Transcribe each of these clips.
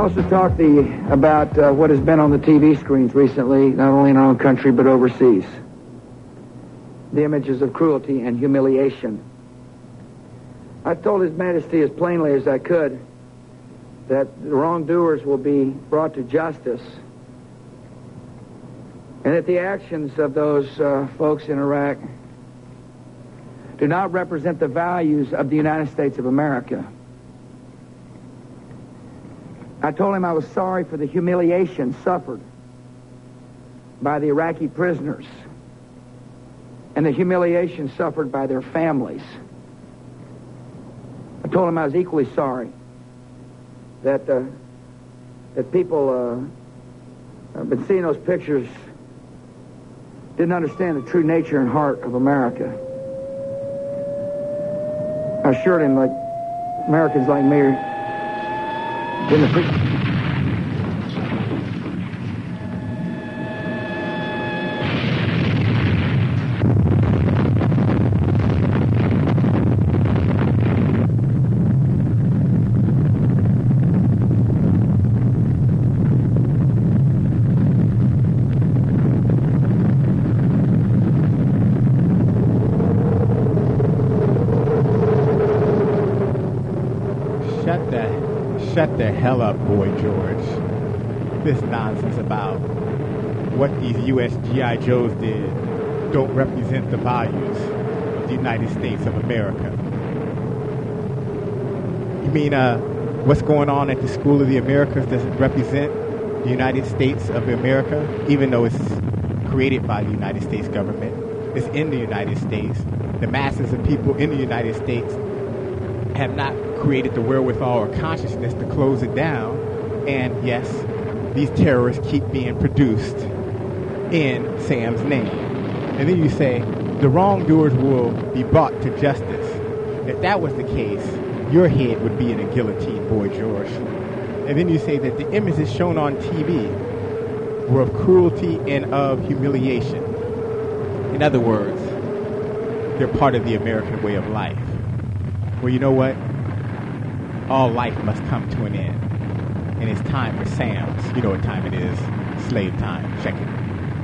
also talk about what has been on the TV screens recently, not only in our own country but overseas. The images of cruelty and humiliation. I told His Majesty as plainly as I could that the wrongdoers will be brought to justice, and that the actions of those folks in Iraq do not represent the values of the United States of America. I told him I was sorry for the humiliation suffered by the Iraqi prisoners and the humiliation suffered by their families. I told him I was equally sorry that people have been seeing those pictures, didn't understand the true nature and heart of America. I assured him that Americans like me didn't appreciate. Shut the hell up, Boy George. This nonsense about what these U.S. G.I. Joes did don't represent the values of the United States of America. You mean what's going on at the School of the Americas doesn't represent the United States of America, even though it's created by the United States government? It's in the United States. The masses of people in the United States have not created the wherewithal or consciousness to close it down, and yes, these terrorists keep being produced in Sam's name. And then you say the wrongdoers will be brought to justice. If that was the case, your head would be in a guillotine, Boy George. And then you say that the images shown on TV were of cruelty and of humiliation. In other words, they're part of the American way of life. Well, you know what? All life must come to an end. And it's time for Sam's. You know what time it is. Slave time. Check it.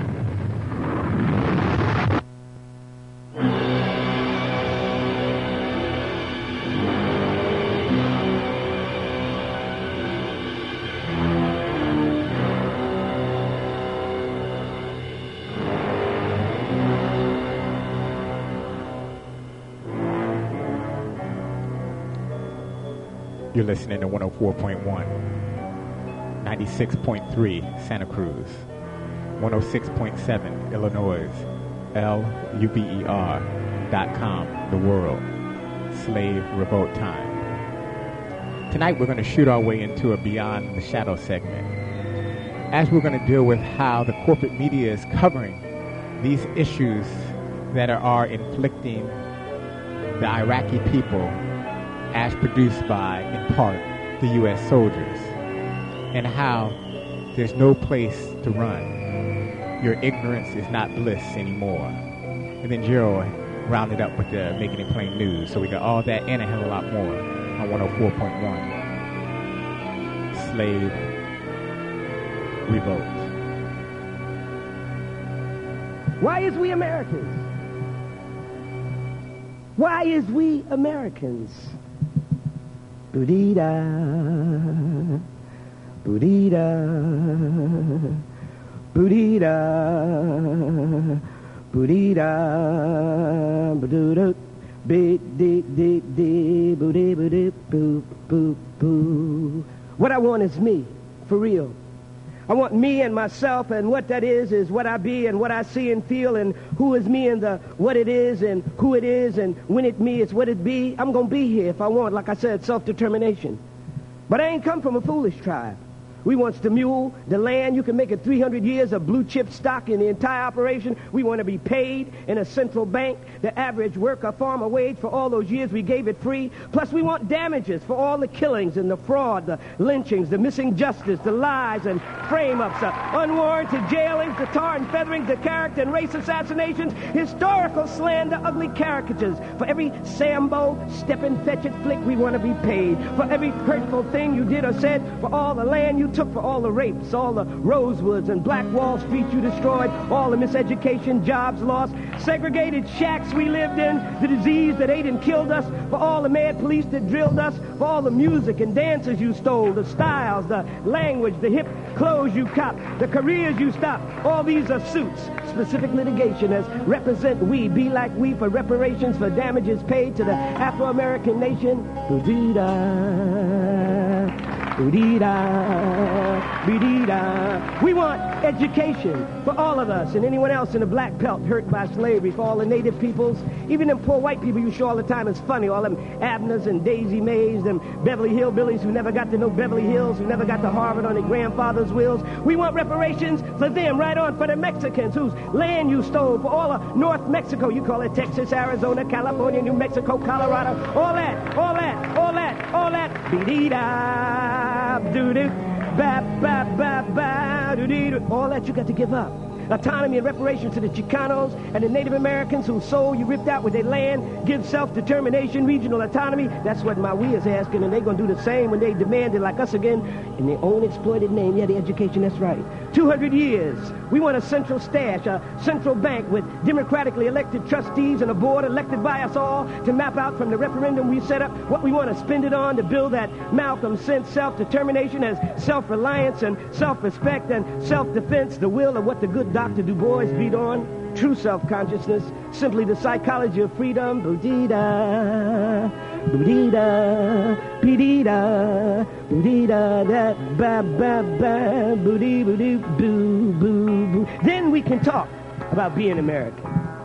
You're listening to 104.1, 96.3 Santa Cruz, 106.7 Illinois, LUBER.com, The World, Slave Revolt Time. Tonight we're going to shoot our way into a Beyond the Shadow segment, as we're going to deal with how the corporate media is covering these issues that are inflicting the Iraqi people as produced by, in part, the U.S. soldiers, and how there's no place to run. Your ignorance is not bliss anymore. And then Gerald rounded up with the Making It Plain news. So we got all that and a hell of a lot more on 104.1. Slave Revolt. Why is we Americans? Why is we Americans? Boodee-da, boodee-da, boodee-da, boodee-da, boodoo-doo, beep-dee-dee-dee, boodee-boodee-boo-boo-boo. What I want is me, for real. I want me and myself, and what that is what I be and what I see and feel, and who is me and the what it is and who it is and when it me is what it be. I'm going to be here if I want, like I said, self-determination. But I ain't come from a foolish tribe. We want the mule, the land. You can make it 300 years of blue chip stock in the entire operation. We want to be paid in a central bank the average worker farmer wage for all those years we gave it free. Plus, we want damages for all the killings and the fraud, the lynchings, the missing justice, the lies and frame-ups, the unwarranted jailings, the tar and featherings, the character and race assassinations, historical slander, ugly caricatures. For every Sambo, step-and fetch-it flick, we want to be paid. For every hurtful thing you did or said, for all the land you took, for all the rapes, all the Rosewoods and Black Wall Street you destroyed, all the miseducation, jobs lost, segregated shacks we lived in, the disease that ate and killed us, for all the mad police that drilled us, for all the music and dances you stole, the styles, the language, the hip clothes you copped, the careers you stopped. All these are suits, specific litigation as represent we, be like we, for reparations for damages paid to the Afro-American nation. We want education for all of us and anyone else in the black belt hurt by slavery, for all the native peoples, even them poor white people you show all the time is funny, all them Abners and Daisy Mays, them Beverly Hillbillies who never got to know Beverly Hills, who never got to Harvard on their grandfather's wills. We want reparations for them, right on, for the Mexicans whose land you stole, for all of North Mexico, you call it Texas, Arizona, California, New Mexico, Colorado, all that, all that, all that, all that. Be-dee-da, ba-ba-ba-ba, all that you got to give up. Autonomy and reparations to the Chicanos and the Native Americans whose soul you ripped out with their land. Give self-determination, regional autonomy. That's what Maui is asking, and they're going to do the same when they demand it like us again in their own exploited name. Yeah, the education, that's right. 200 years. We want a central stash, a central bank with democratically elected trustees and a board elected by us all to map out from the referendum we set up what we want to spend it on to build that Malcolm sense self-determination as self-reliance and self-respect and self-defense, the will of what the good Dr. Du Bois beat on, true self-consciousness, simply the psychology of freedom. Boo-dee-da, boo-dee-da, bee-dee-da, boo-dee-da, that ba-ba-ba, boo-dee-boo-dee-boo-boo-boo. Then we can talk about being American.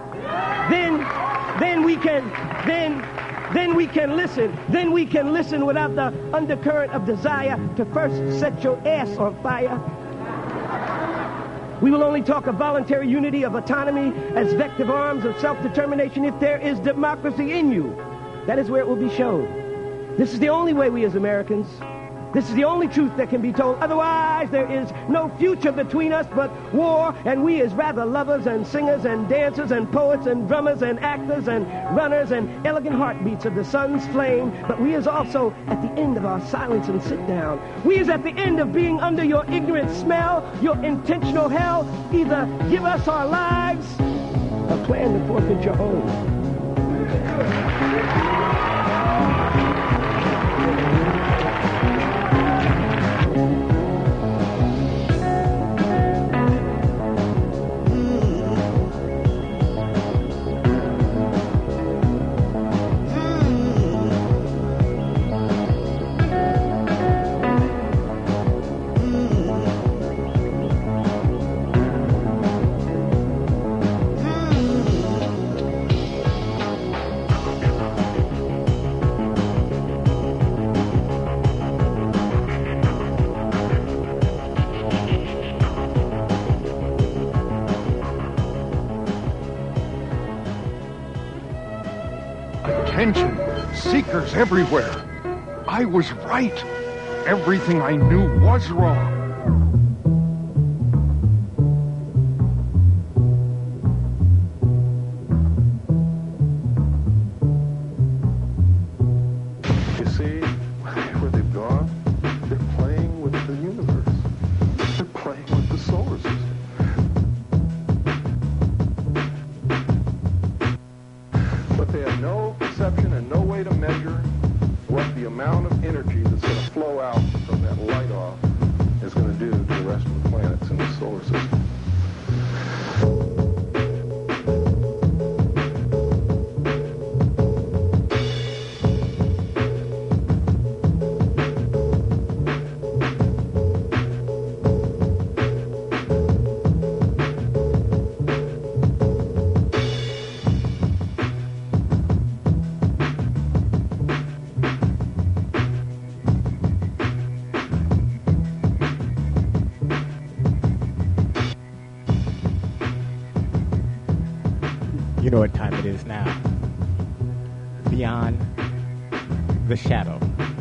Then we can listen. Then we can listen without the undercurrent of desire to first set your ass on fire. We will only talk of voluntary unity, of autonomy as vective arms of self-determination if there is democracy in you. That is where it will be shown. This is the only way we as Americans, this is the only truth that can be told. Otherwise, there is no future between us but war, and we as rather lovers and singers and dancers and poets and drummers and actors and runners and elegant heartbeats of the sun's flame. But we is also at the end of our silence and sit down. We is at the end of being under your ignorant smell, your intentional hell. Either give us our lives or plan to forfeit your own. Attention, seekers everywhere. I was right. Everything I knew was wrong. You see where they've gone? They're playing with the universe. They're playing with the solar system. But they have no perception and no way to measure what the amount of energy that's going to flow out from that light off is going to do to You know what time it is now. Beyond the Shadow.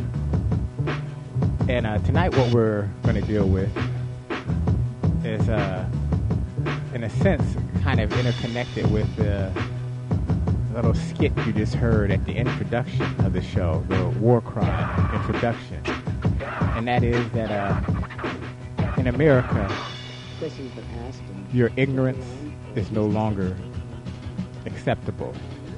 And tonight what we're going to deal with is, in a sense, kind of interconnected with the little skit you just heard at the introduction of the show, the war crime introduction. And that is that in America, your ignorance is no longer acceptable.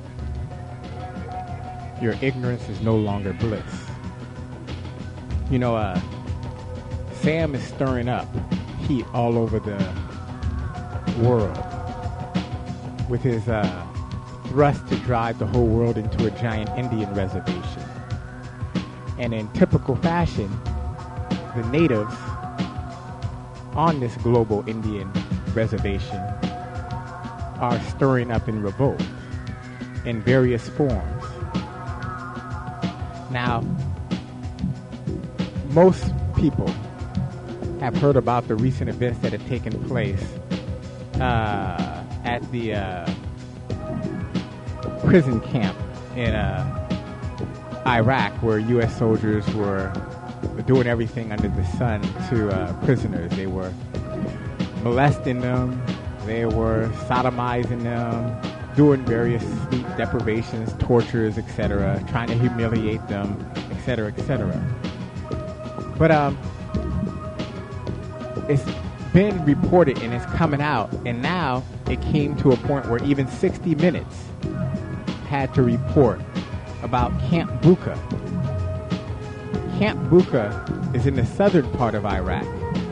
Your ignorance is no longer bliss. You know, Sam is stirring up heat all over the world with his thrust to drive the whole world into a giant Indian reservation. And in typical fashion, the natives on this global Indian reservation are stirring up in revolt in various forms. Now, most people have heard about the recent events that have taken place at the prison camp in Iraq, where U.S. soldiers were doing everything under the sun to prisoners. They were molesting them, they were sodomizing them, doing various sleep deprivations, tortures, etc., trying to humiliate them, etc., etc. But it's been reported and it's coming out, and now it came to a point where even 60 Minutes had to report about Camp Bucca. Camp Bucca is in the southern part of Iraq.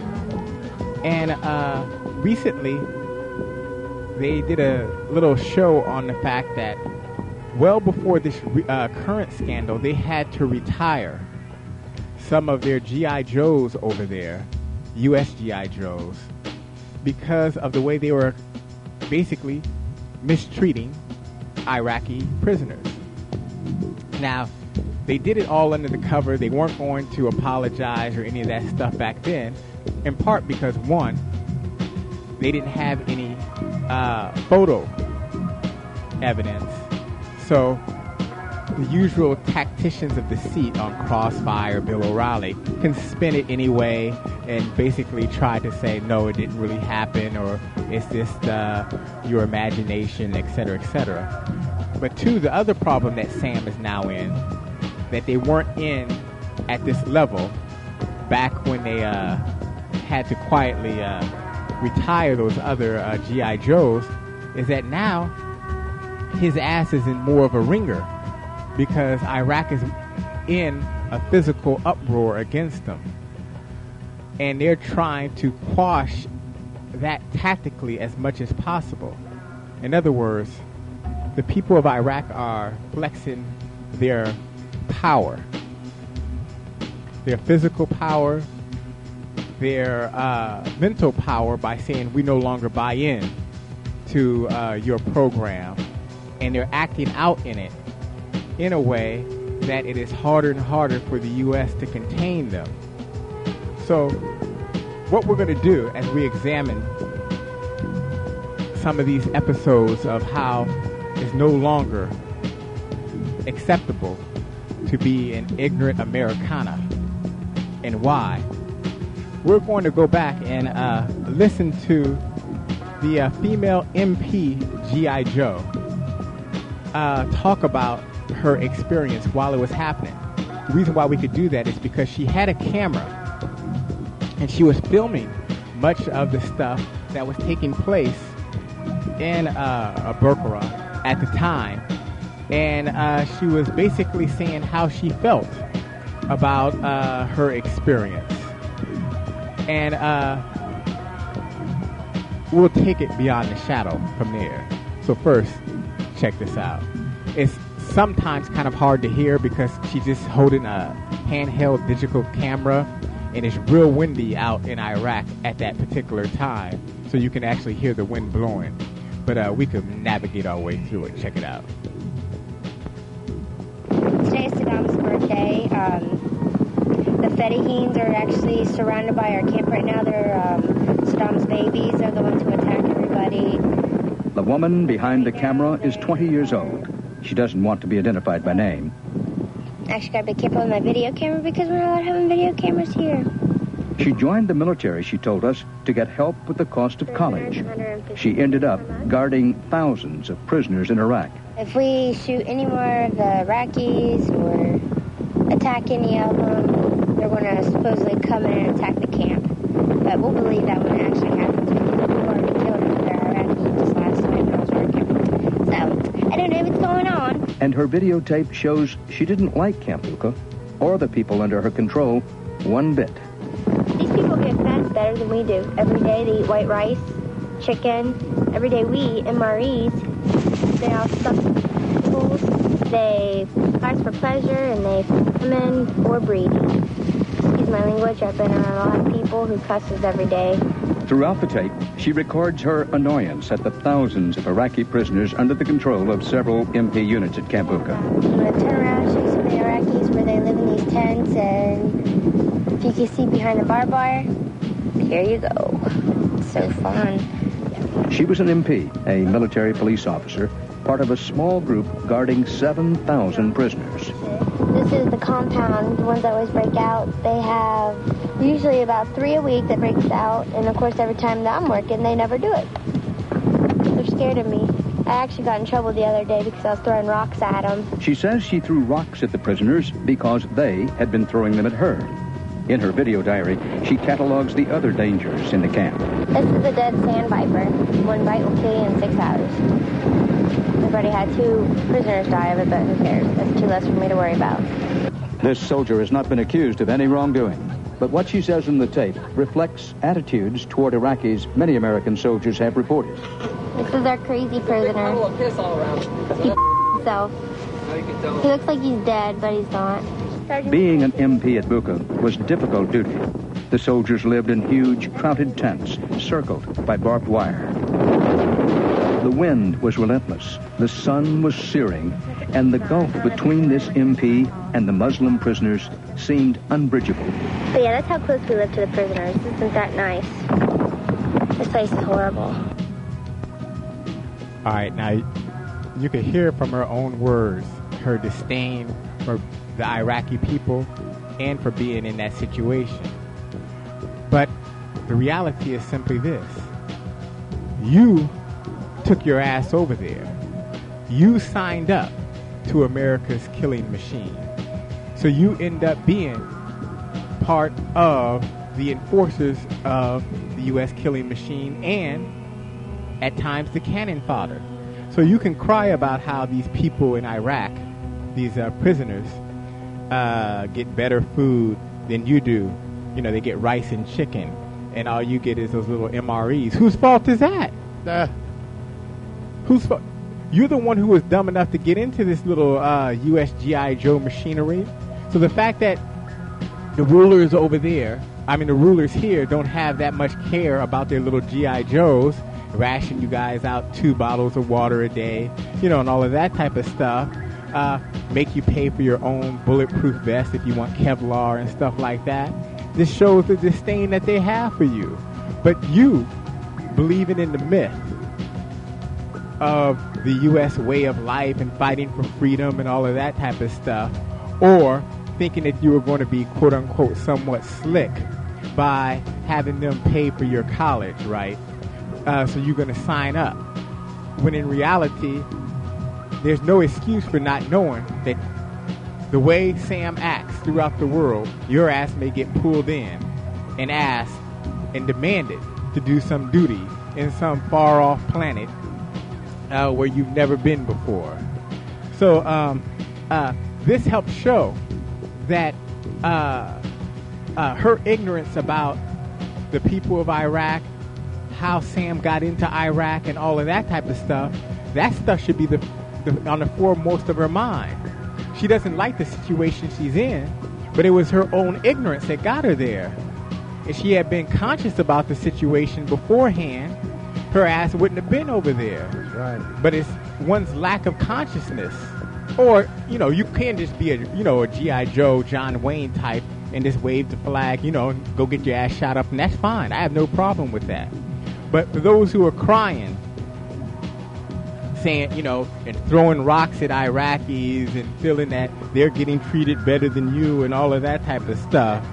And recently, they did a little show on the fact that well before this current scandal, they had to retire some of their G.I. Joes over there, U.S. G.I. Joes, because of the way they were basically mistreating Iraqi prisoners. Now, they did it all under the cover. They weren't going to apologize or any of that stuff back then, in part because, one, they didn't have any photo evidence. So the usual tacticians of deceit on Crossfire, Bill O'Reilly, can spin it anyway and basically try to say, no, it didn't really happen, or it's just your imagination, etc., etc. But two, the other problem that Sam is now in, that they weren't in at this level back when they had to quietly retire those other G.I. Joes, is that now his ass is in more of a ringer because Iraq is in a physical uproar against them. And they're trying to quash that tactically as much as possible. In other words, the people of Iraq are flexing their power, their physical power, their mental power by saying we no longer buy in to your program, and they're acting out in it in a way that it is harder and harder for the U.S. to contain them. So what we're going to do as we examine some of these episodes of how it's no longer acceptable to be an ignorant Americana and why, we're going to go back and listen to the female MP G.I. Joe talk about her experience while it was happening. The reason why we could do that is because she had a camera and she was filming much of the stuff that was taking place in Bucca at the time, and she was basically saying how she felt about her experience. And we'll take it beyond the shadow from there. So first, check this out. It's sometimes kind of hard to hear because she's just holding a handheld digital camera, and it's real windy out in Iraq at that particular time, so you can actually hear the wind blowing. But we can navigate our way through it. Check it out. Today is Saddam's birthday. The Fedayeen are actually surrounded by our camp right now. They're Saddam's babies. They're the ones who attack everybody. The The woman behind the camera is 20 years old. She doesn't want to be identified by name. I actually gotta be careful with my video camera because we're not allowed having video cameras here. She joined the military, she told us, to get help with the cost of college. She ended up guarding thousands of prisoners in Iraq. If we shoot any more of the Iraqis or attack any of them, they're going to supposedly come in and attack the camp. But we'll believe that when it actually happens because we've already killed another Iraqi just last time when I was working. So, I don't know what's going on. And her videotape shows she didn't like Camp Bucca or the people under her control one bit. These people get fed better than we do. Every day they eat white rice, chicken. Every day we eat MREs. They all suck vegetables. They price for pleasure and they come in for breeding. Excuse my language, I've been around a lot of people who cusses every day. Throughout the tape, she records her annoyance at the thousands of Iraqi prisoners under the control of several MP units at Camp Bucca. I'm going to turn around and show you some of the Iraqis where they live in these tents, and if you can see behind the barbed wire, here you go. It's so fun. She was an MP, a military police officer, part of a small group guarding 7,000 prisoners. This is the compound, the ones that always break out. They have usually about 3 a week that breaks out, and of course every time that I'm working, they never do it. They're scared of me. I actually got in trouble the other day because I was throwing rocks at them. She says she threw rocks at the prisoners because they had been throwing them at her. In her video diary, she catalogs the other dangers in the camp. This is a dead sand viper. One bite will kill you in 6 hours. I've already had 2 prisoners die of it, but who cares? That's 2 less for me to worry about. This soldier has not been accused of any wrongdoing. But what she says in the tape reflects attitudes toward Iraqis many American soldiers have reported. This is our crazy prisoner. He himself. He looks like he's dead, but he's not. Being an MP at Bucca was difficult duty. The soldiers lived in huge, crowded tents, circled by barbed wire. The wind was relentless, the sun was searing, and the gulf between this MP and the Muslim prisoners seemed unbridgeable. But yeah, that's how close we live to the prisoners. This isn't that nice. This place is horrible. All right, now you can hear from her own words her disdain for the Iraqi people and for being in that situation. But the reality is simply this. You took your ass over there. You signed up to America's killing machine. So you end up being part of the enforcers of the U.S. killing machine and at times the cannon fodder. So you can cry about how these people in Iraq, these prisoners, get better food than you do. You know, they get rice and chicken, and all you get is those little MREs. Whose fault is that? Whose fault? You're the one who was dumb enough to get into this little U.S. G.I. Joe machinery. So the fact that the rulers over there, the rulers here don't have that much care about their little G.I. Joes, ration you guys out 2 bottles of water a day, and all of that type of stuff, make you pay for your own bulletproof vest if you want Kevlar and stuff like that. This shows the disdain that they have for you. But you, believing in the myth of the U.S. way of life and fighting for freedom and all of that type of stuff, or thinking that you were going to be, quote-unquote, somewhat slick by having them pay for your college, right? So you're going to sign up. When in reality, there's no excuse for not knowing that the way Sam acts throughout the world, your ass may get pulled in and asked and demanded to do some duty in some far-off planet where you've never been before. So this helps show that her ignorance about the people of Iraq, how Sam got into Iraq and all of that type of stuff, that stuff should be on the foremost of her mind. She doesn't like the situation she's in, but it was her own ignorance that got her there. If she had been conscious about the situation beforehand, her ass wouldn't have been over there. Right. But it's one's lack of consciousness. Or, you can just be a G.I. Joe, John Wayne type and just wave the flag, go get your ass shot up, and that's fine. I have no problem with that. But for those who are crying saying, and throwing rocks at Iraqis and feeling that they're getting treated better than you and all of that type of stuff.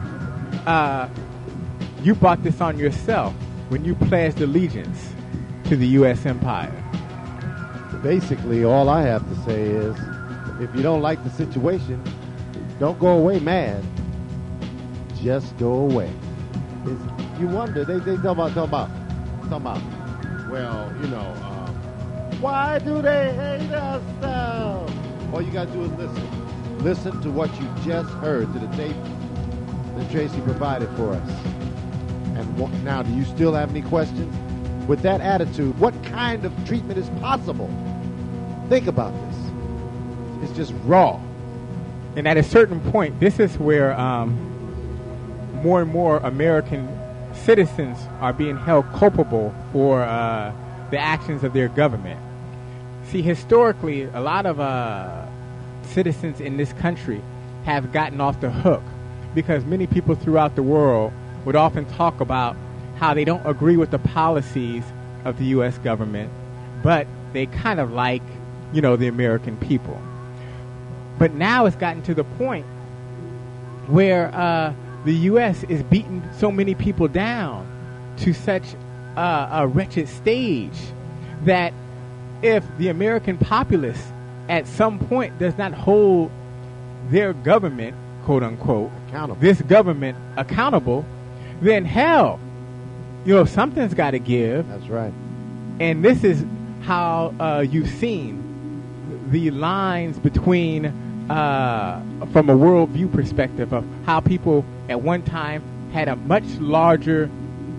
You brought this on yourself when you pledged allegiance to the U.S. empire. Basically, all I have to say is, if you don't like the situation, don't go away mad. Just go away. You wonder, they talk about, well, why do they hate us now? All you got to do is listen. Listen to what you just heard, to the tape that Tracy provided for us. And now, do you still have any questions? With that attitude, what kind of treatment is possible? Think about this. It's just raw. And at a certain point, this is where more and more American citizens are being held culpable for the actions of their government. See, historically, a lot of citizens in this country have gotten off the hook because many people throughout the world would often talk about how they don't agree with the policies of the U.S. government, but they kind of like, the American people. But now it's gotten to the point where the U.S. is beating so many people down to such a wretched stage that if the American populace at some point does not hold their government, quote unquote, this government accountable, then hell, something's got to give. That's right. And this is how you've seen the lines between, from a worldview perspective, of how people at one time had a much larger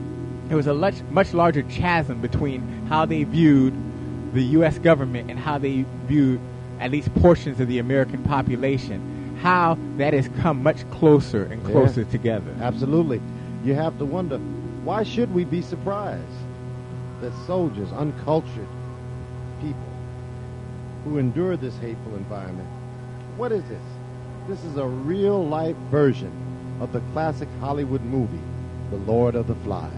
chasm between how they viewed the U.S. government and how they viewed at least portions of the American population, how that has come much closer and closer together. Absolutely. You have to wonder, why should we be surprised that soldiers, uncultured people who endure this hateful environment, what is this? This is a real-life version of the classic Hollywood movie, The Lord of the Flies.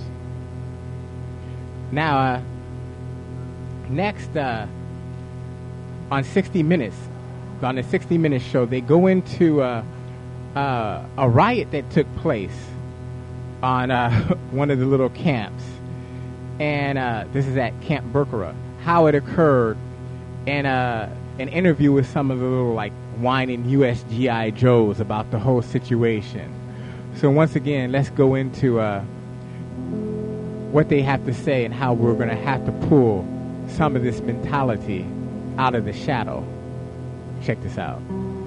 Now, next, on 60 Minutes, on the 60 Minutes show, they go into a riot that took place on one of the little camps. And this is at Camp Berkera. How it occurred, and an interview with some of the little, whining U.S. G.I. Joes about the whole situation. So once again, let's go into what they have to say and how we're going to have to pull some of this mentality out of the shadow. Check this out.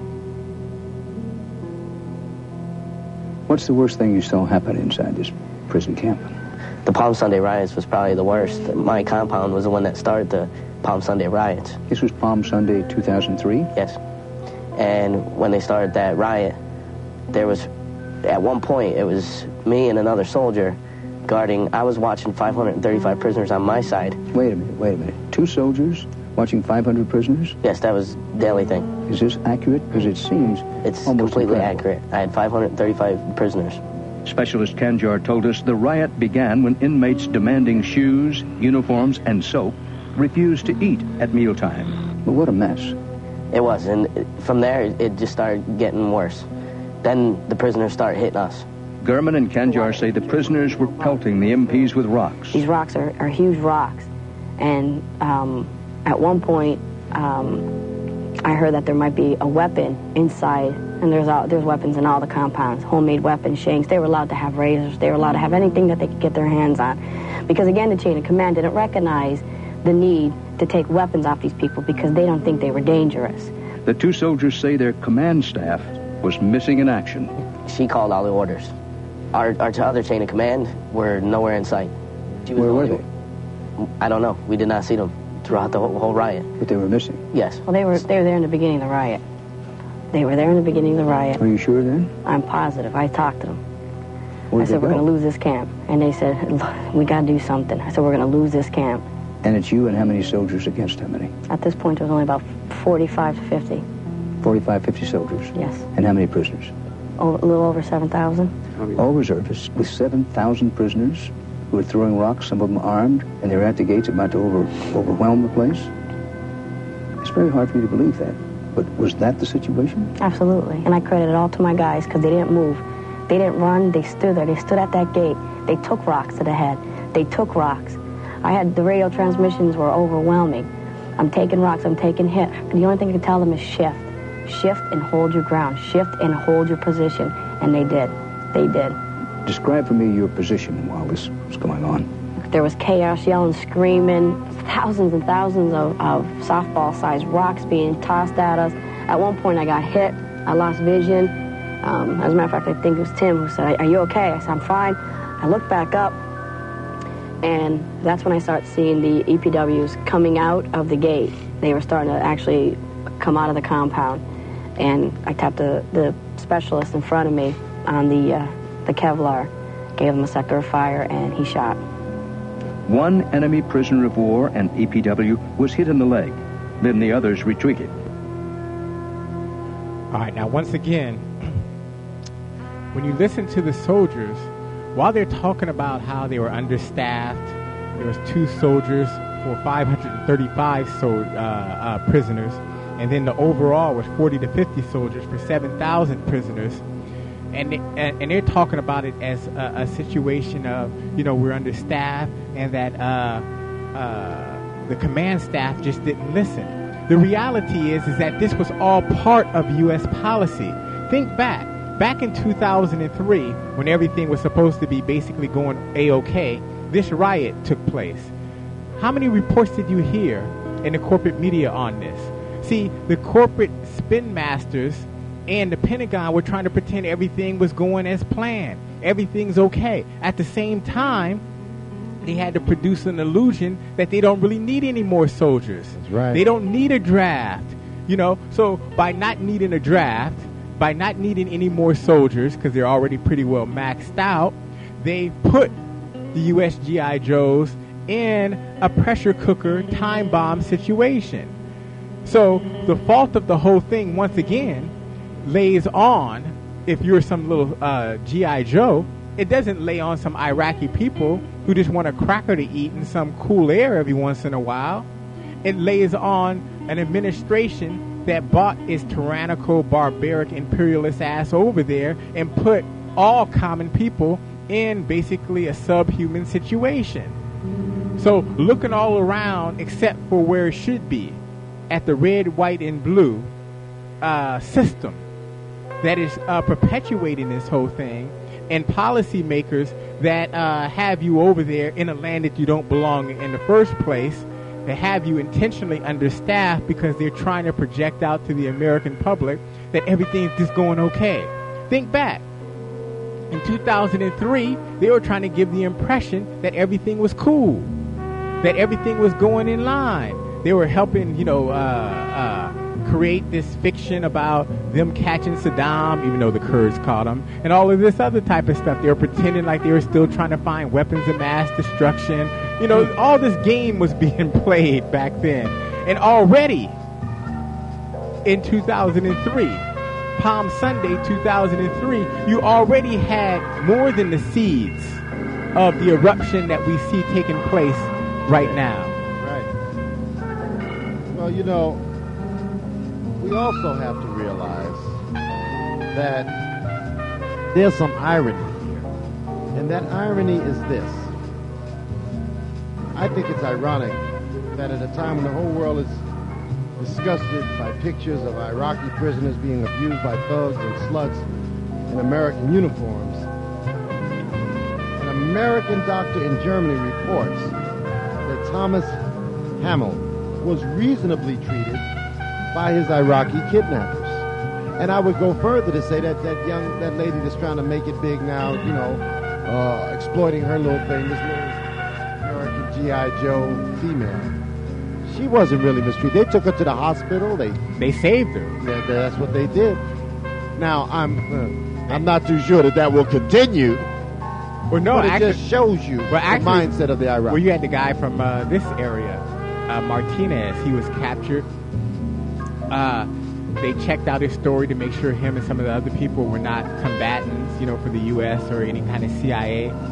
What's the worst thing you saw happen inside this prison camp? The Palm Sunday riots was probably the worst. My compound was the one that started the Palm Sunday riots. This was Palm Sunday 2003? Yes. And when they started that riot, there was, at one point, it was me and another soldier guarding. I was watching 535 prisoners on my side. Wait a minute. 2 soldiers watching 500 prisoners? Yes, that was a daily thing. Is this accurate? Because it seems it's almost completely incredible. accurate. I had 535 prisoners. Specialist Kanjar told us the riot began when inmates demanding shoes, uniforms, and soap refused to eat at mealtime. Well, what a mess. It was, and from there, it just started getting worse. Then the prisoners started hitting us. Gurman and Kanjar say the prisoners were pelting the MPs with rocks. These rocks are huge rocks. And at one point, I heard that there might be a weapon inside, and there's weapons in all the compounds, homemade weapons, shanks. They were allowed to have razors. They were allowed to have anything that they could get their hands on. Because, again, the chain of command didn't recognize the need to take weapons off these people because they don't think they were dangerous. The 2 soldiers say their command staff was missing in action. She called all the orders. Our other chain of command were nowhere in sight. Where were they? I don't know. We did not see them throughout the whole riot. But they were missing? Yes. Well, they were there in the beginning of the riot. They were there in the beginning of the riot. Are you sure then? I'm positive. I talked to them. Where'd I said, they we're go? going to lose this camp. And they said, we got to do something. I said, we're going to lose this camp. And it's you and how many soldiers against how many? At this point, there was only about 45 to 50. 45, 50 soldiers? Yes. And how many prisoners? A little over 7,000. All reservists with 7,000 prisoners. who were throwing rocks, some of them armed, and they were at the gates about to overwhelm the place. It's very hard for me to believe that. But was that the situation? Absolutely. And I credit it all to my guys because they didn't move. They didn't run. They stood there. They stood at that gate. They took rocks to the head. They took rocks. The radio transmissions were overwhelming. I'm taking rocks. I'm taking hit. And the only thing I could tell them is shift. Shift and hold your ground. Shift and hold your position. And they did. They did. Describe for me your position while this was going on. There was chaos, yelling, screaming, thousands and thousands of softball-sized rocks being tossed at us. At one point, I got hit. I lost vision. As a matter of fact, I think it was Tim who said, "Are you okay?" I said, "I'm fine." I looked back up, and that's when I started seeing the EPWs coming out of the gate. They were starting to actually come out of the compound. And I tapped the specialist in front of me on the Kevlar, gave him a sector of fire, and he shot. One enemy prisoner of war, an EPW, was hit in the leg. Then the others retreated. All right, now once again, when you listen to the soldiers, while they're talking about how they were understaffed, there was 2 soldiers for 535 prisoners, and then the overall was 40 to 50 soldiers for 7,000 prisoners. And they're talking about it as a situation of, we're understaffed and that the command staff just didn't listen. The reality is that this was all part of U.S. policy. Think back in 2003, when everything was supposed to be basically going A-OK, this riot took place. How many reports did you hear in the corporate media on this? See, the corporate spin masters and the Pentagon were trying to pretend everything was going as planned. Everything's okay. At the same time, they had to produce an illusion that they don't really need any more soldiers. That's right. They don't need a draft. So by not needing a draft, by not needing any more soldiers, because they're already pretty well maxed out, they put the U.S. G.I. Joes in a pressure cooker time bomb situation. So the fault of the whole thing, once again, lays on, if you're some little G.I. Joe, it doesn't lay on some Iraqi people who just want a cracker to eat and some cool air every once in a while. It lays on an administration that bought its tyrannical, barbaric, imperialist ass over there and put all common people in basically a subhuman situation. So looking all around except for where it should be, at the red, white, and blue system that is perpetuating this whole thing, and policymakers that have you over there in a land that you don't belong in the first place, that have you intentionally understaffed because they're trying to project out to the American public that everything's just going okay. Think back. In 2003, they were trying to give the impression that everything was cool, that everything was going in line. They were helping, create this fiction about them catching Saddam, even though the Kurds caught him, and all of this other type of stuff. They were pretending like they were still trying to find weapons of mass destruction. All this game was being played back then. And already in 2003, Palm Sunday 2003, you already had more than the seeds of the eruption that we see taking place right now. Well, we also have to realize that there's some irony here. And that irony is this. I think it's ironic that at a time when the whole world is disgusted by pictures of Iraqi prisoners being abused by thugs and sluts in American uniforms, an American doctor in Germany reports that Thomas Hamel was reasonably treated by his Iraqi kidnappers. And I would go further to say that that lady that's trying to make it big now, exploiting her little thing, this little American G.I. Joe female, she wasn't really mistreated. They took her to the hospital. They saved her. That's what they did. Now I'm not too sure that will continue. Well, no, but it just shows you the mindset of the Iraqis. Well, you had the guy from this area, Martinez. He was captured. They checked out his story to make sure him and some of the other people were not combatants, for the U.S. or any kind of CIA.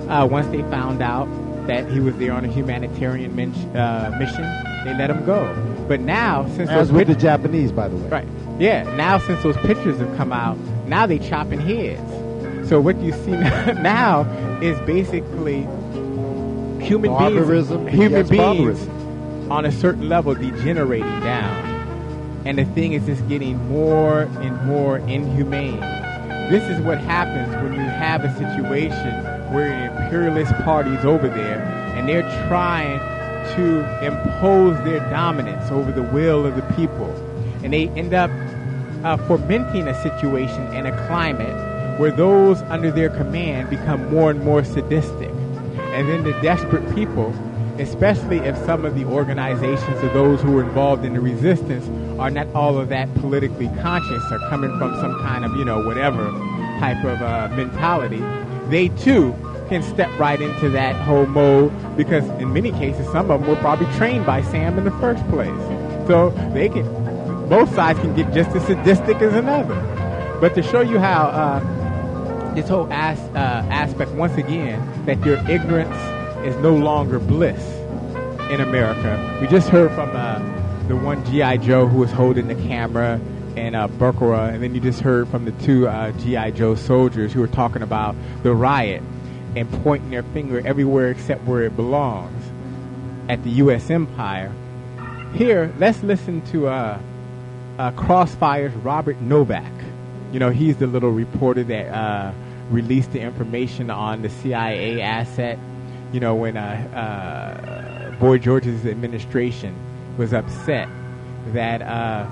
once they found out that he was there on a humanitarian mission, they let him go. But now, since as with the Japanese, by the way. Right. Yeah. Now, since those pictures have come out, now they chopping heads. So what you see now is basically human beings on a certain level degenerating down. And the thing is just getting more and more inhumane. This is what happens when you have a situation where imperialist parties over there and they're trying to impose their dominance over the will of the people. And they end up fomenting a situation and a climate where those under their command become more and more sadistic. And then the desperate people, especially if some of the organizations of those who are involved in the resistance are not all of that politically conscious, are coming from some kind of, whatever type of mentality, they too can step right into that whole mode, because in many cases, some of them were probably trained by Sam in the first place. So both sides can get just as sadistic as another. But to show you how this whole aspect, once again, that your ignorance is no longer bliss in America. We just heard from the one G.I. Joe who was holding the camera and Burkara, and then you just heard from the two G.I. Joe soldiers who were talking about the riot and pointing their finger everywhere except where it belongs, at the U.S. Empire. Here, let's listen to Crossfire's Robert Novak. He's the little reporter that released the information on the CIA asset, when Boy George's administration was upset that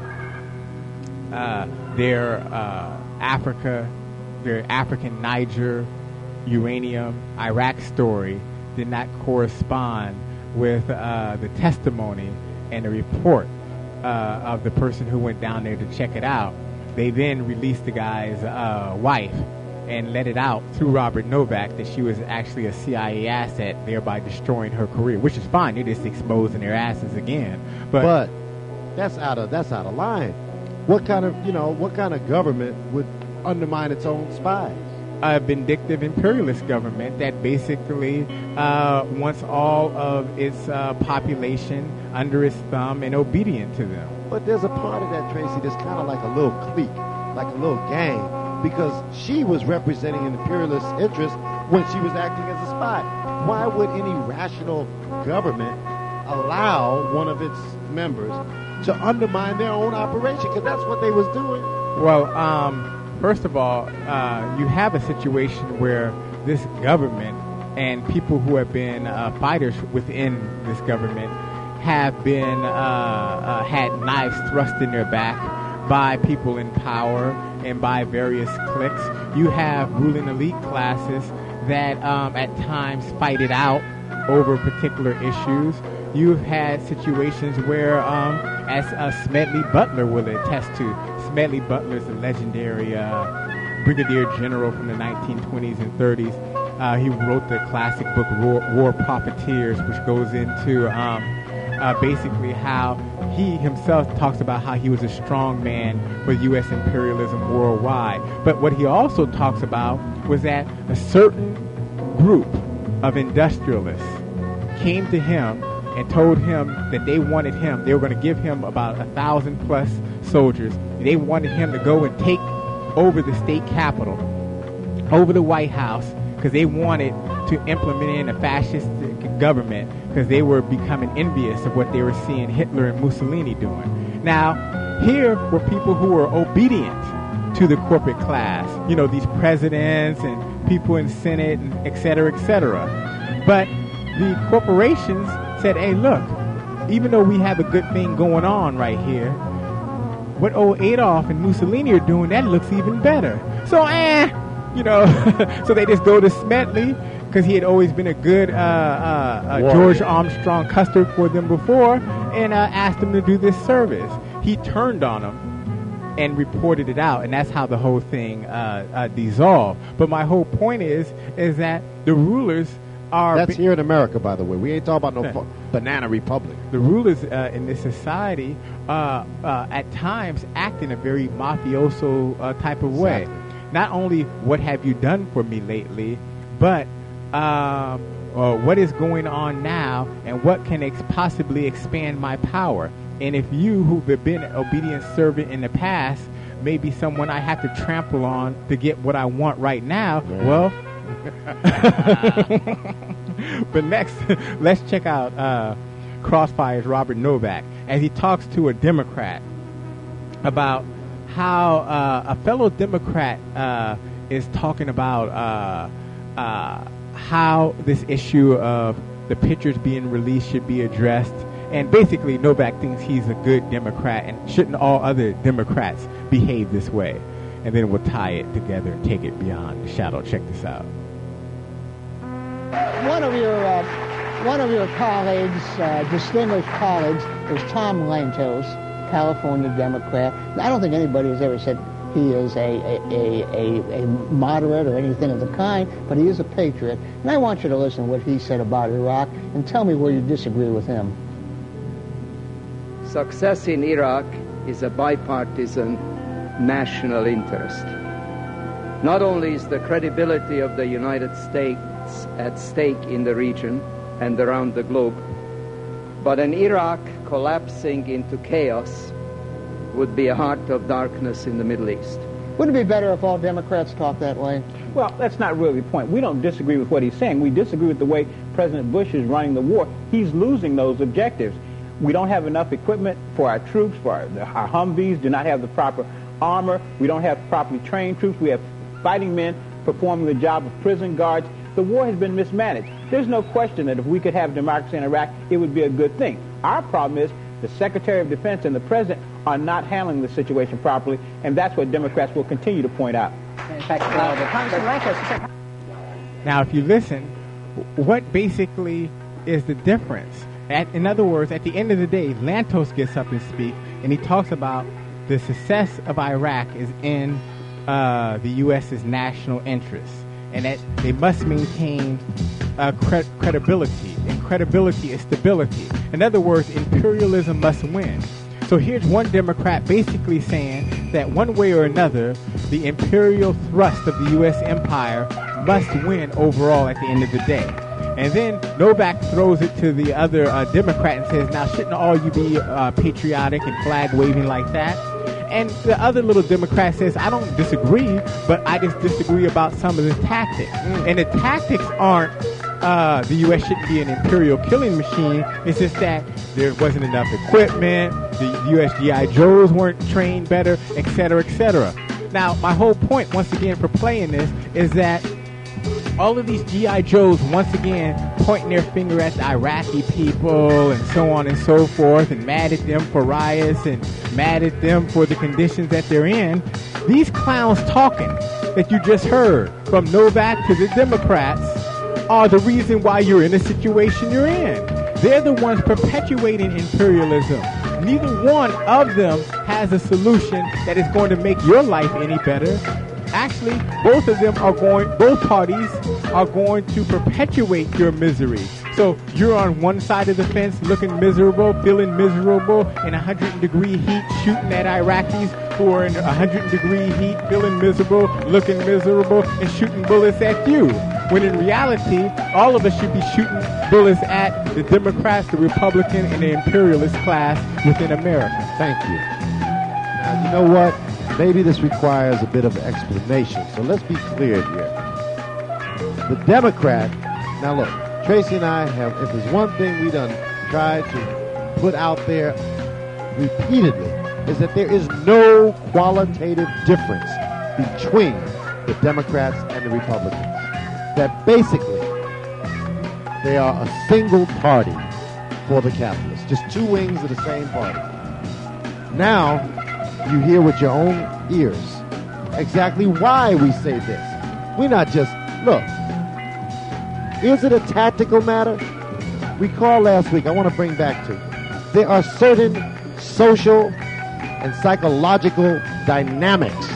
their African Niger uranium Iraq story did not correspond with the testimony and the report of the person who went down there to check it out. They then released the guy's wife and let it out through Robert Novak that she was actually a CIA asset, thereby destroying her career, which is fine. They're just exposing their asses again. But that's out of line. What kind of government would undermine its own spies? A vindictive imperialist government that basically wants all of its population under its thumb and obedient to them. But there's a part of that, Tracy, that's kind of like a little clique, like a little gang, because she was representing an imperialist interest when she was acting as a spy. Why would any rational government allow one of its members to undermine their own operation? Because that's what they was doing. Well, first of all, you have a situation where this government and people who have been fighters within this government have been had knives thrust in their back by people in power and by various cliques. You have ruling elite classes that at times fight it out over particular issues. You've had situations where, as Smedley Butler will attest to, Smedley Butler is a legendary brigadier general from the 1920s and 30s. He wrote the classic book War Profiteers, which goes into basically how he himself talks about how he was a strong man for U.S. imperialism worldwide. But what he also talks about was that a certain group of industrialists came to him and told him that they wanted him. They were going to give him about 1,000+ soldiers. They wanted him to go and take over the state capitol, over the White House, because they wanted to implement in a fascist government, because they were becoming envious of what they were seeing Hitler and Mussolini doing. Now, here were people who were obedient to the corporate class, these presidents and people in Senate, and et cetera, et cetera. But the corporations said, hey, look, even though we have a good thing going on right here, what old Adolf and Mussolini are doing, that looks even better. So, so they just go to Smedley, because he had always been a good George Armstrong Custer for them before, and asked him to do this service. He turned on him and reported it out, and that's how the whole thing dissolved. But my whole point is that the rulers are... That's here in America, by the way. We ain't talking about no banana republic. The rulers in this society at times act in a very mafioso type of way. Not only what have you done for me lately, but what is going on now, and what can possibly expand my power. And if you, who've been an obedient servant in the past, may be someone I have to trample on to get what I want right now, well, but next, let's check out Crossfire's Robert Novak as he talks to a Democrat about how a fellow Democrat is talking about how this issue of the pictures being released should be addressed. And basically, Novak thinks he's a good Democrat, and shouldn't all other Democrats behave this way? And then we'll tie it together and take it beyond the shadow. Check this out. One of your colleagues, distinguished colleagues, is Tom Lantos, California Democrat. I don't think anybody has ever said he is a moderate or anything of the kind, but he is a patriot. And I want you to listen to what he said about Iraq and tell me where you disagree with him. Success in Iraq is a bipartisan national interest. Not only is the credibility of the United States at stake in the region and around the globe, but an Iraq collapsing into chaos would be a heart of darkness in the Middle East. Wouldn't it be better if all Democrats talked that way? Well, that's not really the point. We don't disagree with what he's saying. We disagree with the way President Bush is running the war. He's losing those objectives. We don't have enough equipment for our troops, for our Humvees do not have the proper armor. We don't have properly trained troops. We have fighting men performing the job of prison guards. The war has been mismanaged. There's no question that if we could have democracy in Iraq, it would be a good thing. Our problem is the Secretary of Defense and the President are not handling the situation properly, and that's what Democrats will continue to point out. Now, if you listen, what basically is the difference? In other words, at the end of the day, Lantos gets up and speaks, and he talks about the success of Iraq is in the U.S.'s national interest, and that they must maintain credibility, and credibility is stability. In other words, imperialism must win. So here's one Democrat basically saying that one way or another, the imperial thrust of the U.S. empire must win overall at the end of the day. And then Novak throws it to the other Democrat and says, now shouldn't all you be patriotic and flag waving like that? And the other little Democrat says, I don't disagree, but I just disagree about some of the tactics. And the tactics aren't the U.S. shouldn't be an imperial killing machine. It's just that there wasn't enough equipment, the U.S. G.I. Joes weren't trained better, et cetera, et cetera. Now, my whole point, once again, for playing this is that all of these G.I. Joes, once again, pointing their finger at the Iraqi people and so on and so forth, and mad at them for riots and mad at them for the conditions that they're in. These clowns talking that you just heard, from Novak to the Democrats, are the reason why you're in the situation you're in. They're the ones perpetuating imperialism. Neither one of them has a solution that is going to make your life any better. Actually, both parties are going to perpetuate your misery. So you're on one side of the fence looking miserable, feeling miserable, in 100-degree heat, shooting at Iraqis who are in 100-degree heat, feeling miserable, looking miserable, and shooting bullets at you. When in reality, all of us should be shooting bullets at the Democrats, the Republican, and the imperialist class within America. Thank you. Now, you know what? Maybe this requires a bit of explanation. So let's be clear here. The Democrat, now look, Tracy and I have, if there's one thing we done tried to put out there repeatedly, is that there is no qualitative difference between the Democrats and the Republicans. That basically they are a single party for the capitalists, just two wings of the same party. Now, you hear with your own ears exactly why we say this. We're not just, look, is it a tactical matter? Recall last week, I want to bring back to you, there are certain social and psychological dynamics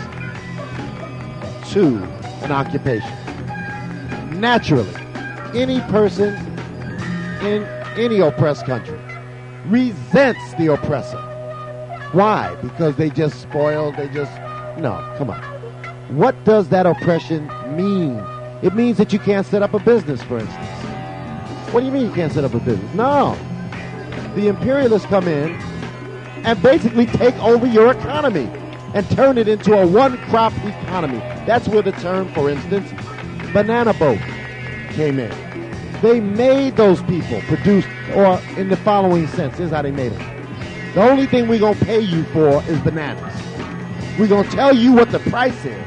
to an occupation. Naturally, any person in any oppressed country resents the oppressor. Why? Because they just spoiled, no, come on. What does that oppression mean It means that you can't set up a business, for instance. What do you mean you can't set up a business? No. The imperialists come in and basically take over your economy and turn it into a one-crop economy. That's where the term, for instance, banana boat came in. They made those people produce, or in the following sense, here's how they made it. The only thing we're going to pay you for is bananas. We're going to tell you what the price is.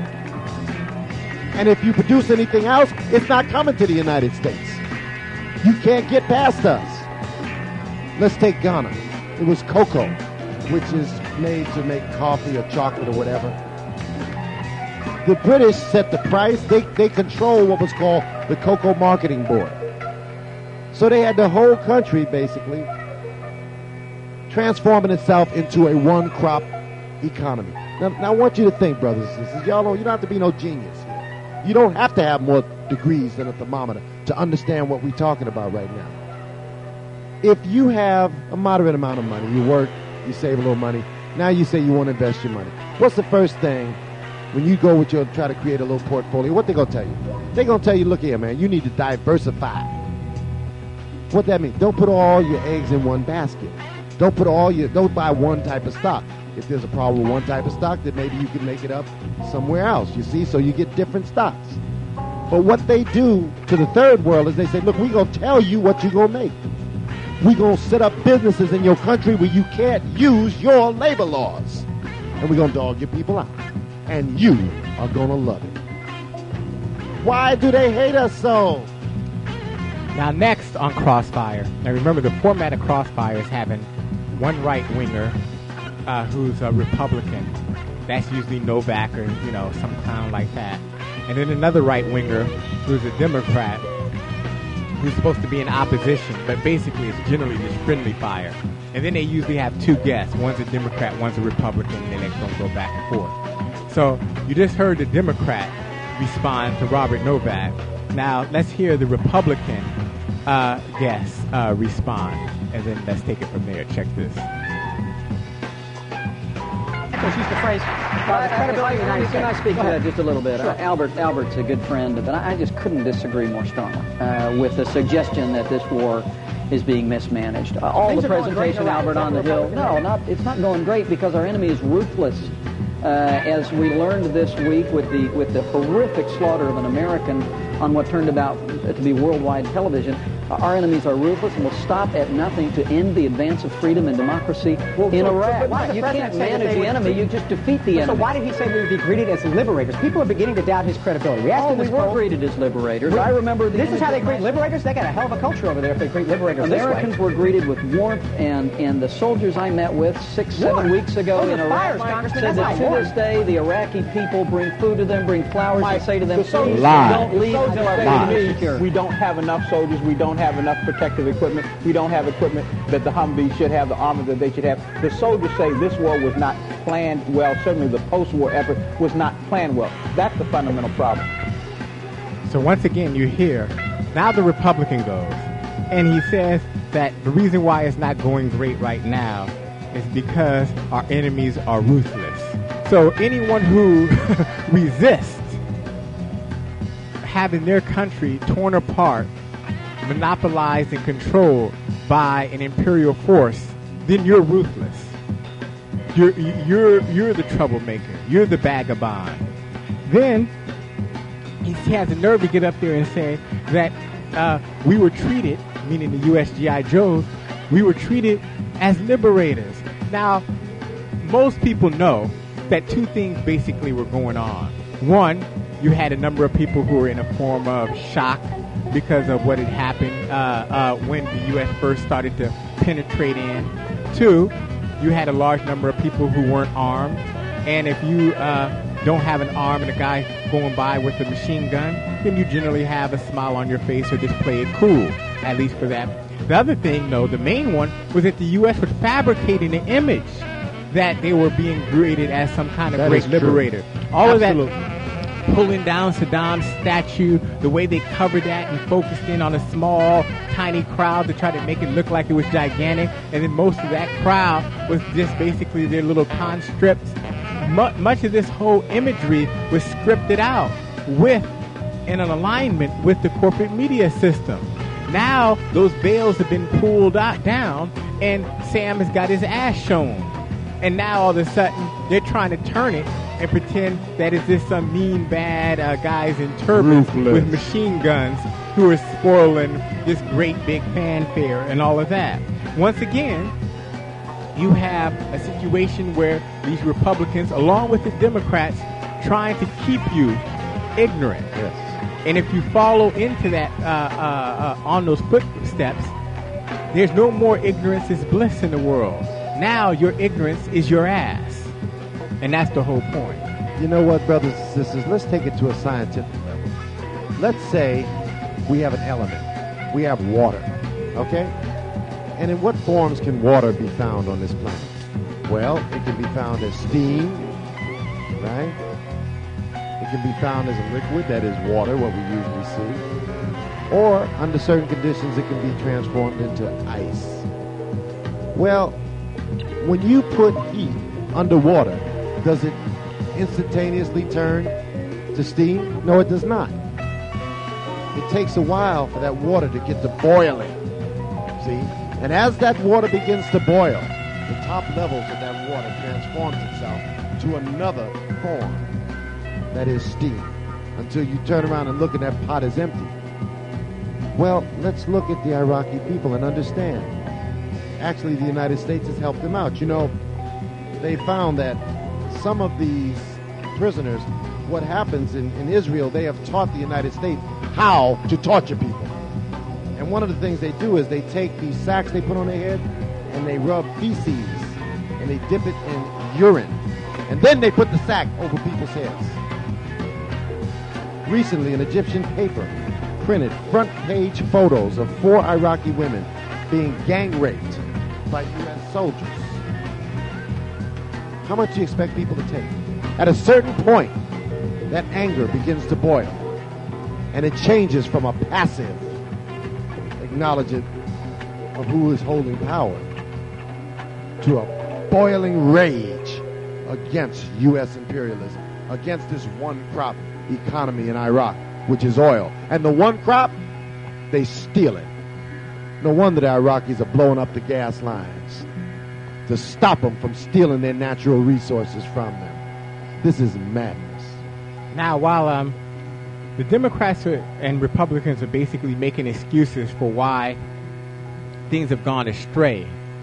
And if you produce anything else, it's not coming to the United States. You can't get past us. Let's take Ghana. It was cocoa, which is made to make coffee or chocolate or whatever. The British set the price. They control what was called the Cocoa Marketing Board. So they had the whole country basically transforming itself into a one-crop economy. Now I want you to think, brothers and sisters, y'all don't, you don't have to be no genius here. You don't have to have more degrees than a thermometer to understand what we're talking about right now. If you have a moderate amount of money, you work, you save a little money, now you say you want to invest your money. What's the first thing when you go with your, try to create a little portfolio, what they going to tell you? They're going to tell you, look here, man, you need to diversify. What that means? Don't put all your eggs in one basket. Don't buy one type of stock. If there's a problem with one type of stock, then maybe you can make it up somewhere else, you see? So you get different stocks. But what they do to the third world is they say, look, we're going to tell you what you're going to make. We're going to set up businesses in your country where you can't use your labor laws. And we're going to dog your people out. And you are going to love it. Why do they hate us so? Now, next on Crossfire. Now, remember, the format of Crossfire is having one right-winger who's a Republican. That's usually Novak or, some clown like that. And then another right-winger who's a Democrat who's supposed to be in opposition, but basically it's generally just friendly fire. And then they usually have two guests. One's a Democrat, one's a Republican, and then they're going to go back and forth. So you just heard the Democrat respond to Robert Novak. Now let's hear the Republican guest respond, and then let's take it from there. Check this. Use the phrase, credibility of the United States. Can I speak just a little bit? Sure. Albert's a good friend, but I just couldn't disagree more strongly with the suggestion that this war is being mismanaged. All the presentation, Albert, on the Hill. No, it's not going great because our enemy is ruthless. As we learned this week with the horrific slaughter of an American on what turned out to be worldwide television, our enemies are ruthless and will stop at nothing to end the advance of freedom and democracy in Iraq. You can't manage the enemy, you just defeat the enemy. So why did he say we would be greeted as liberators? People are beginning to doubt his credibility. We were greeted as liberators. I remember this is how they greet liberators? They got a hell of a culture over there if they greet liberators Americans were greeted with warmth, and the soldiers I met with 6-7 weeks ago in Iraq said that to this day the Iraqi people bring food to them, bring flowers, and say to them, please don't leave until our country is secure. We don't have enough soldiers. We don't have enough protective equipment. We don't have equipment that the Humvees should have, the armor that they should have. The soldiers say this war was not planned well. Certainly the post-war effort was not planned well. That's the fundamental problem. So once again, you hear, now the Republican goes, and he says that the reason why it's not going great right now is because our enemies are ruthless. So anyone who resists having their country torn apart, monopolized and controlled by an imperial force, then you're ruthless. You're the troublemaker. You're the vagabond. Then he has the nerve to get up there and say that we were treated, meaning the U.S. G.I. Joes, we were treated as liberators. Now, most people know that two things basically were going on. One, you had a number of people who were in a form of shock because of what had happened when the U.S. first started to penetrate in. Two, you had a large number of people who weren't armed. And if you don't have an arm and a guy going by with a machine gun, then you generally have a smile on your face or just play it cool, at least for that. The other thing, though, the main one, was that the U.S. was fabricating the image that they were being greeted as some kind of great liberator. All Absolutely. Of that, pulling down Saddam's statue, the way they covered that and focused in on a small, tiny crowd to try to make it look like it was gigantic, and then most of that crowd was just basically their little conscripts. Much of this whole imagery was scripted out with in an alignment with the corporate media system. Now those veils have been pulled down, and Sam has got his ass shown. And now all of a sudden they're trying to turn it and pretend that it's just some mean, bad guys in turbans with machine guns who are spoiling this great big fanfare and all of that. Once again, you have a situation where these Republicans, along with the Democrats, trying to keep you ignorant. Yes. And if you follow into that on those footsteps, there's no more ignorance is bliss in the world. Now your ignorance is your ass. And that's the whole point. You know what, brothers and sisters? Let's take it to a scientific level. Let's say we have an element. We have water, okay? And in what forms can water be found on this planet? Well, it can be found as steam, right? It can be found as a liquid, that is water, what we usually see. Or, under certain conditions, it can be transformed into ice. Well, when you put heat underwater, does it instantaneously turn to steam? No, it does not. It takes a while for that water to get to boiling, see? And as that water begins to boil, the top levels of that water transforms itself to another form, that is steam, until you turn around and look and that pot is empty. Well, let's look at the Iraqi people and understand. Actually, the United States has helped them out. You know, they found that some of these prisoners, what happens in Israel, they have taught the United States how to torture people. And one of the things they do is they take these sacks they put on their head and they rub feces and they dip it in urine. And then they put the sack over people's heads. Recently, an Egyptian paper printed front-page photos of 4 Iraqi women being gang-raped by U.S. soldiers. How much do you expect people to take? At a certain point, that anger begins to boil, and it changes from a passive acknowledgement of who is holding power to a boiling rage against U.S. imperialism, against this one-crop economy in Iraq, which is oil. And the one crop, they steal it. No wonder the Iraqis are blowing up the gas lines to stop them from stealing their natural resources from them. This is madness. Now, while the Democrats and Republicans are basically making excuses for why things have gone astray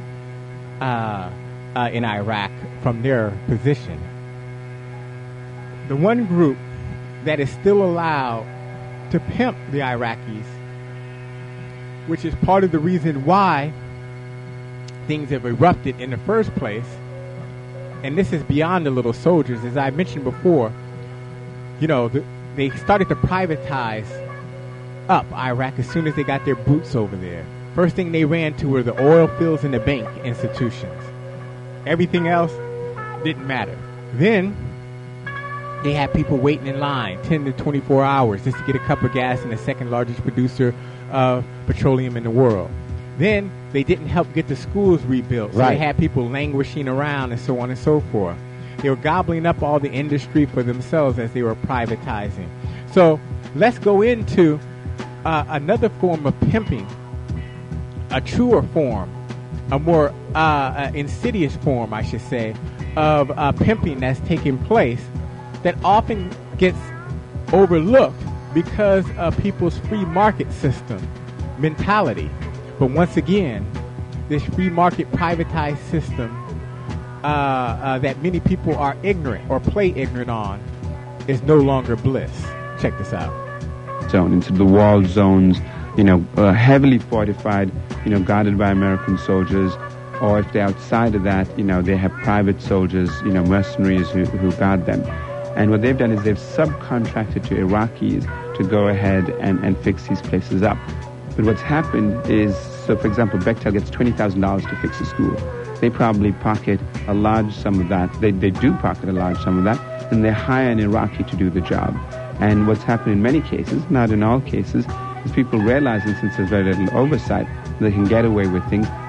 in Iraq from their position, the one group that is still allowed to pimp the Iraqis, which is part of the reason why things have erupted in the first place, and this is beyond the little soldiers. As I mentioned before, you know, they started to privatize up Iraq as soon as they got their boots over there. First thing they ran to were the oil fields and the bank institutions. Everything else didn't matter. Then they had people waiting in line 10 to 24 hours just to get a cup of gas in the second largest producer of petroleum in the world. Then they didn't help get the schools rebuilt, so they had people languishing around and so on and so forth. They were gobbling up all the industry for themselves as they were privatizing. So let's go into another form of pimping, a truer form, a more insidious form, I should say, of pimping that's taking place that often gets overlooked because of people's free market system mentality. But once again, this free market privatized system that many people are ignorant or play ignorant on is no longer bliss. Check this out. Zone into the walled zones, heavily fortified, guarded by American soldiers, or if they're outside of that, they have private soldiers, mercenaries who guard them. And what they've done is they've subcontracted to Iraqis to go ahead and fix these places up. But what's happened is, so for example, Bechtel gets $20,000 to fix a school. They probably pocket a large sum of that. They do pocket a large sum of that, and they hire an Iraqi to do the job. And what's happened in many cases, not in all cases, is people realizing since there's very little oversight, they can get away with things.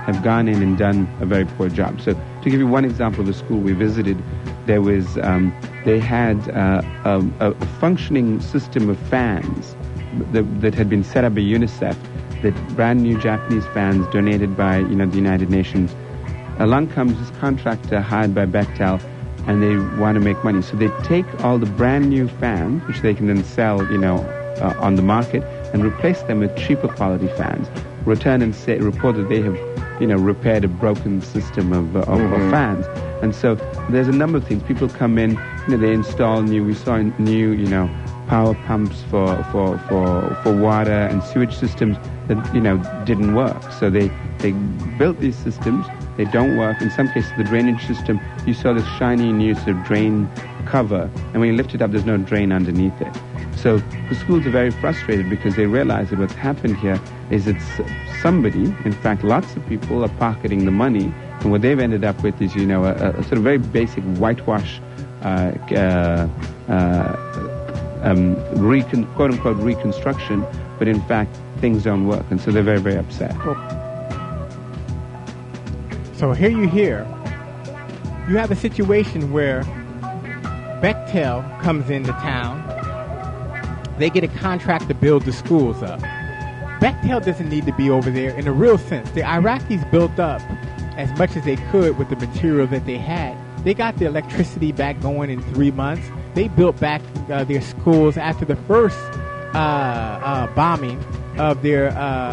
have gone in and done a very poor job. So to give you one example of the school we visited, there was they had a functioning system of fans that had been set up by UNICEF, that brand new Japanese fans donated by the United Nations. Along comes this contractor hired by Bechtel, and they want to make money. So they take all the brand new fans, which they can then sell, on the market, and replace them with cheaper quality fans. Return and report that they have, repaired a broken system of fans. And so there's a number of things. People come in, they install we saw new, power pumps for water and sewage systems that, didn't work. So they built these systems. They don't work. In some cases, the drainage system, you saw this shiny new sort of drain cover, and when you lift it up, there's no drain underneath it. So the schools are very frustrated because they realize that what's happened here is that somebody, in fact, lots of people are pocketing the money, and what they've ended up with is, a sort of very basic whitewash, quote-unquote reconstruction, but in fact, things don't work, and so they're very, very upset. So here you have a situation where Bechtel comes into town. They get a contract to build the schools up. Bechtel doesn't need to be over there in a real sense. The Iraqis built up as much as they could with the material that they had. They got the electricity back going in 3 months. They built back their schools after the first bombing of their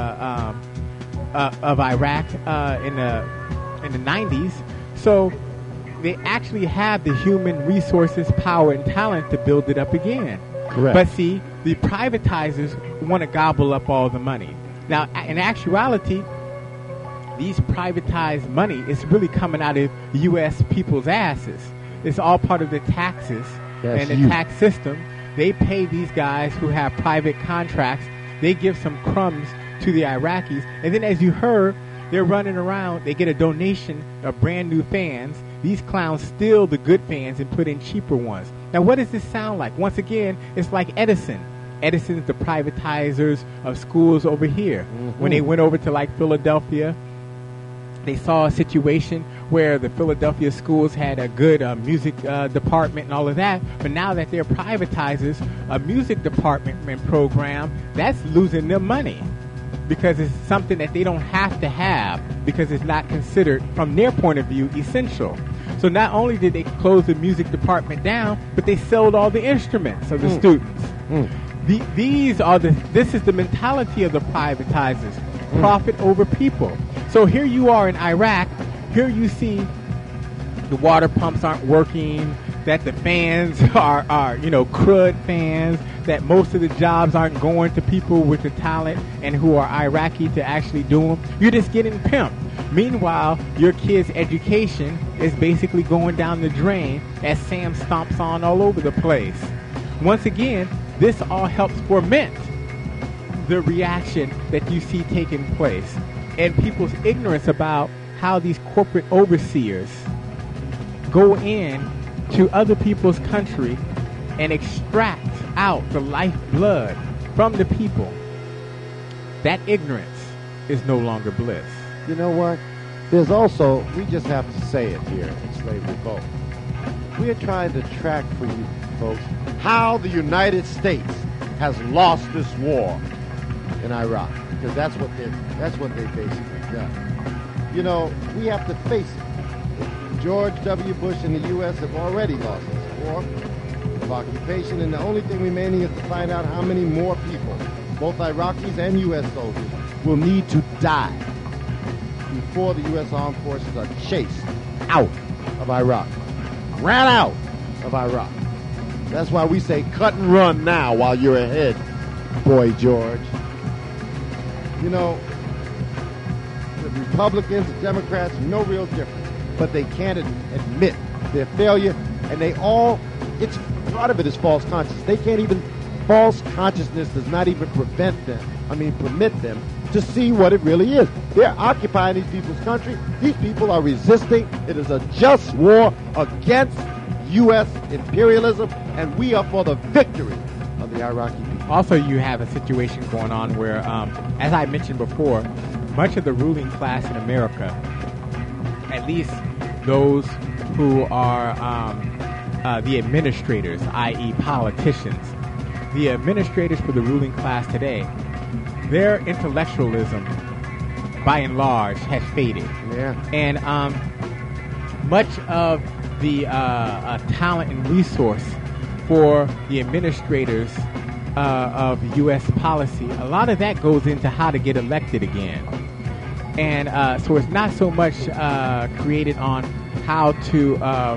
of Iraq in the 90s. So they actually have the human resources, power, and talent to build it up again. Correct. But see, the privatizers want to gobble up all the money. Now, in actuality, these privatized money is really coming out of U.S. people's asses. It's all part of the taxes and the tax system. They pay these guys who have private contracts. They give some crumbs to the Iraqis. And then, as you heard, they're running around. They get a donation of brand new fans. These clowns steal the good fans and put in cheaper ones. Now, what does this sound like? Once again, it's like Edison. Edison's the privatizers of schools over here. Mm-hmm. When they went over to like Philadelphia, they saw a situation where the Philadelphia schools had a good music department and all of that. But now that they're privatizers, a music department and program, that's losing them money, because it's something that they don't have to have because it's not considered, from their point of view, essential. So not only did they close the music department down, but they sold all the instruments of the students. This is the mentality of the privatizers. Profit over people. So here you are in Iraq. Here you see the water pumps aren't working, that the fans are crud fans, that most of the jobs aren't going to people with the talent and who are Iraqi to actually do them. You're just getting pimped. Meanwhile, your kid's education is basically going down the drain as Sam stomps on all over the place. Once again, this all helps foment the reaction that you see taking place and people's ignorance about how these corporate overseers go in to other people's country and extract out the lifeblood from the people. That ignorance is no longer bliss. You know what? There's also, we just have to say it here in Slave Revolt. We're trying to track for you folks how the United States has lost this war in Iraq, because that's what they've basically done. You know, we have to face it. George W. Bush and the U.S. have already lost this war of occupation, and the only thing remaining is to find out how many more people, both Iraqis and U.S. soldiers, will need to die before the U.S. armed forces are chased out of Iraq. Ran out of Iraq. That's why we say cut and run now while you're ahead, Boy George. You know, the Republicans, the Democrats, no real difference. But they can't admit their failure, and it's part of it is false consciousness. They can't even, false consciousness does not even permit them to see what it really is. They're occupying these people's country. These people are resisting. It is a just war against U.S. imperialism, and we are for the victory of the Iraqi people. Also, you have a situation going on where, as I mentioned before, much of the ruling class in America, at least those who are the administrators, i.e. politicians, the administrators for the ruling class today, their intellectualism, by and large, has faded. Yeah. And much of the talent and resource for the administrators of U.S. policy, a lot of that goes into how to get elected again. And so it's not so much created on how to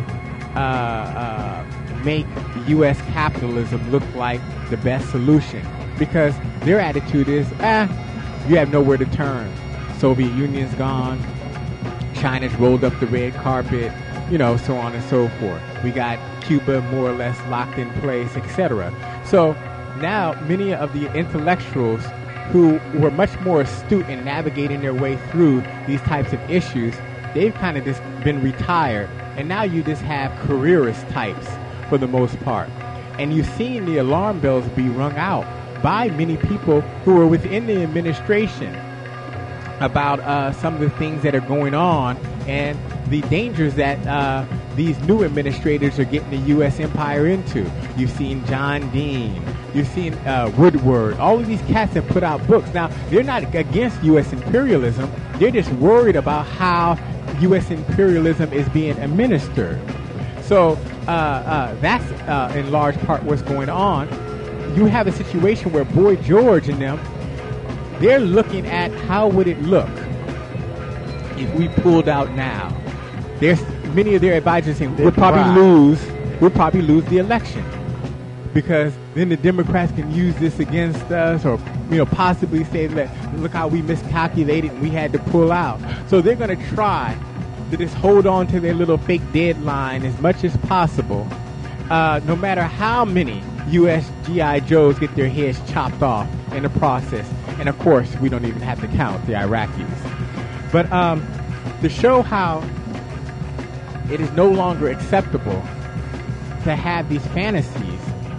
make U.S. capitalism look like the best solution, because their attitude is, you have nowhere to turn. Soviet Union's gone, China's rolled up the red carpet, so on and so forth. We got Cuba more or less locked in place, etc. So now many of the intellectuals who were much more astute in navigating their way through these types of issues, they've kind of just been retired, and now you just have careerist types for the most part. And you've seen the alarm bells be rung out by many people who are within the administration about some of the things that are going on and the dangers that these new administrators are getting the U.S. empire into. You've seen John Dean. You've seen Woodward. All of these cats have put out books. Now, they're not against U.S. imperialism. They're just worried about how U.S. imperialism is being administered. So that's in large part what's going on. You have a situation where Boy George and them, they're looking at how would it look if we pulled out now. There's many of their advisors saying we'll probably lose the election, because then the Democrats can use this against us, or possibly say that look how we miscalculated and we had to pull out. So they're going to try to just hold on to their little fake deadline as much as possible, no matter how many U.S. G.I. Joes get their heads chopped off in the process. And of course, we don't even have to count the Iraqis. But to show how it is no longer acceptable to have these fantasies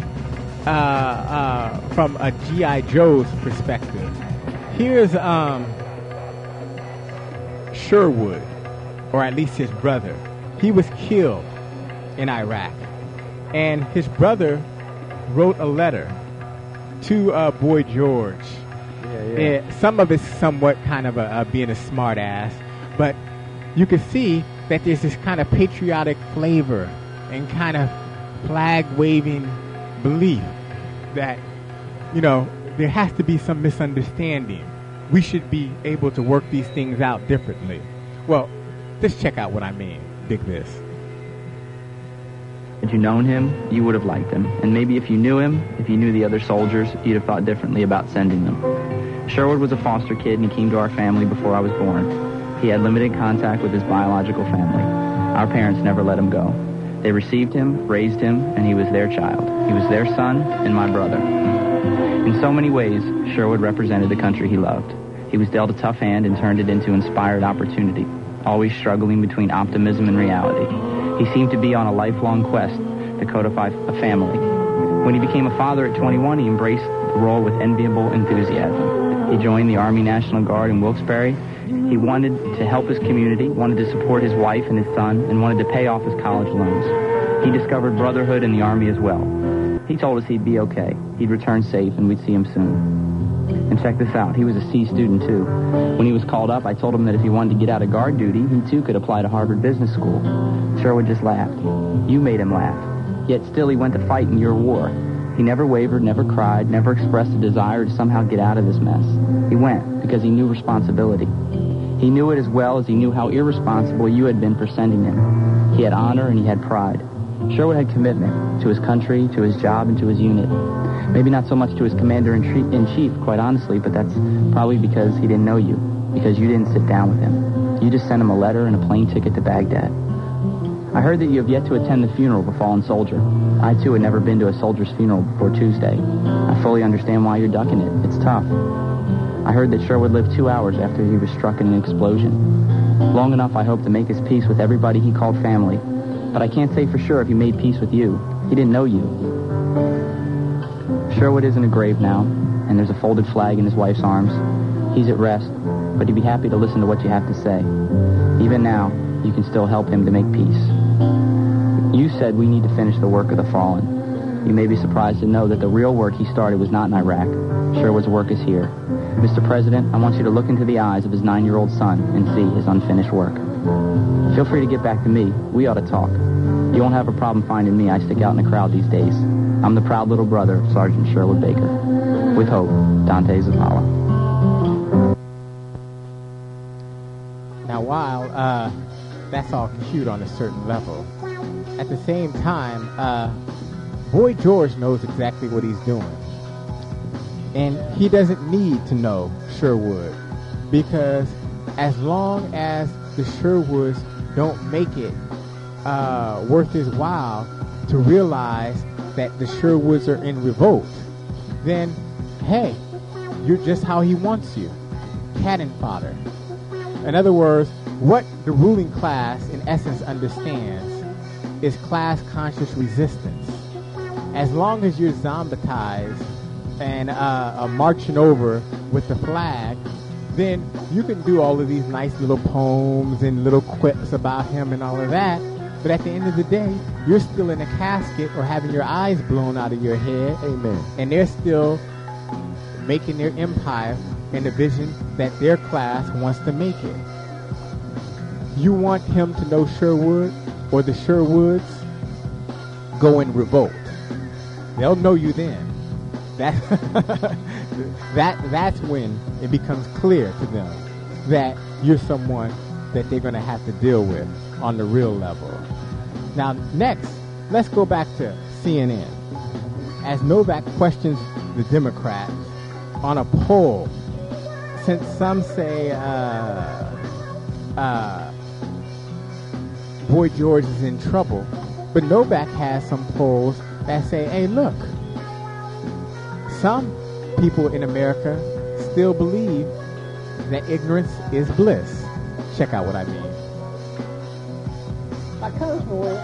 from a G.I. Joe's perspective, here's Sherwood, or at least his brother. He was killed in Iraq, and his brother wrote a letter to Boy George. Yeah. Some of it's somewhat kind of being a smart ass, but you can see that there's this kind of patriotic flavor and kind of flag-waving belief that, there has to be some misunderstanding. We should be able to work these things out differently. Well, just check out what I mean. Dig this. Had you known him, you would have liked him. And maybe if you knew him, if you knew the other soldiers, you'd have thought differently about sending them. Sherwood was a foster kid, and he came to our family before I was born. He had limited contact with his biological family. Our parents never let him go. They received him, raised him, and he was their child. He was their son and my brother. In so many ways, Sherwood represented the country he loved. He was dealt a tough hand and turned it into inspired opportunity, always struggling between optimism and reality. He seemed to be on a lifelong quest to codify a family. When he became a father at 21, he embraced the role with enviable enthusiasm. He joined the Army National Guard in Wilkes-Barre. He wanted to help his community, wanted to support his wife and his son, and wanted to pay off his college loans. He discovered brotherhood in the Army as well. He told us he'd be okay. He'd return safe, and we'd see him soon. And check this out. He was a C student, too. When he was called up, I told him that if he wanted to get out of guard duty, he, too, could apply to Harvard Business School. Sherwood just laughed. You made him laugh. Yet still he went to fight in your war. He never wavered, never cried, never expressed a desire to somehow get out of this mess. He went because he knew responsibility. He knew it as well as he knew how irresponsible you had been for sending him. He had honor and he had pride. Sherwood had commitment to his country, to his job, and to his unit. Maybe not so much to his commander-in-chief, quite honestly, but that's probably because he didn't know you, because you didn't sit down with him. You just sent him a letter and a plane ticket to Baghdad. I heard that you have yet to attend the funeral of a fallen soldier. I, too, had never been to a soldier's funeral before Tuesday. I fully understand why you're ducking it. It's tough. I heard that Sherwood lived 2 hours after he was struck in an explosion. Long enough, I hope, to make his peace with everybody he called family. But I can't say for sure if he made peace with you. He didn't know you. Sherwood is in a grave now, and there's a folded flag in his wife's arms. He's at rest, but he'd be happy to listen to what you have to say. Even now, you can still help him to make peace. You said we need to finish the work of the fallen. You may be surprised to know that the real work he started was not in Iraq. Sherwood's work is here. Mr. President, I want you to look into the eyes of his 9-year-old son and see his unfinished work. Feel free to get back to me. We ought to talk. You won't have a problem finding me. I stick out in the crowd these days. I'm the proud little brother of Sergeant Sherwood Baker. With hope, Dante Zavala. Now, while that's all cute on a certain level, at the same time, Boy George knows exactly what he's doing. And he doesn't need to know Sherwood, because as long as the Sherwoods don't make it worth his while to realize that the Sherwoods are in revolt, then, hey, you're just how he wants you. Cannon fodder. In other words, what the ruling class in essence understands is class-conscious resistance. As long as you're zombitized and marching over with the flag, then you can do all of these nice little poems and little quips about him and all of that, but at the end of the day, you're still in a casket or having your eyes blown out of your head. Amen. And they're still making their empire in the vision that their class wants to make it. You want him to know Sherwood or the Sherwoods? Go and revolt. They'll know you then. That's when it becomes clear to them that you're someone that they're going to have to deal with on the real level. Now, next, let's go back to CNN. As Novak questions the Democrats on a poll, since some say Boy George is in trouble, but Novak has some polls that say, hey, look, some people in America still believe that ignorance is bliss. Check out what I mean. Congressman,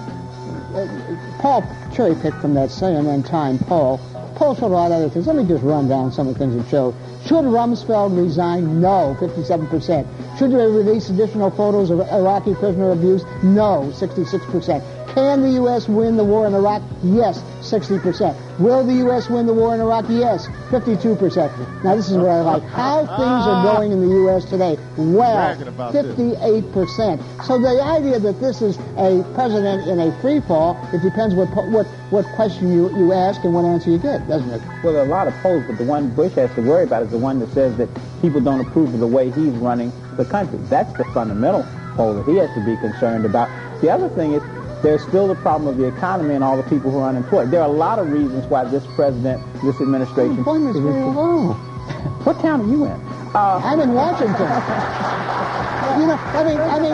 Paul cherry-picked from that CNN Time poll. Poll showed a lot of other things. Let me just run down some of the things it showed. Should Rumsfeld resign? No, 57%. Should they release additional photos of Iraqi prisoner abuse? No, 66%. Can the U.S. win the war in Iraq? Yes, 60%. Will the U.S. win the war in Iraq? Yes, 52%. Now, this is what I like. How things are going in the U.S. today? Well, 58%. So the idea that this is a president in a free fall, it depends what question you ask and what answer you get, doesn't it? Well, there are a lot of polls, but the one Bush has to worry about is the one that says that people don't approve of the way he's running the country. That's the fundamental poll that he has to be concerned about. The other thing is, there's still the problem of the economy and all the people who are unemployed. There are a lot of reasons why this president, this administration... Unemployment is very low. What town are you in? I'm in Washington. I mean...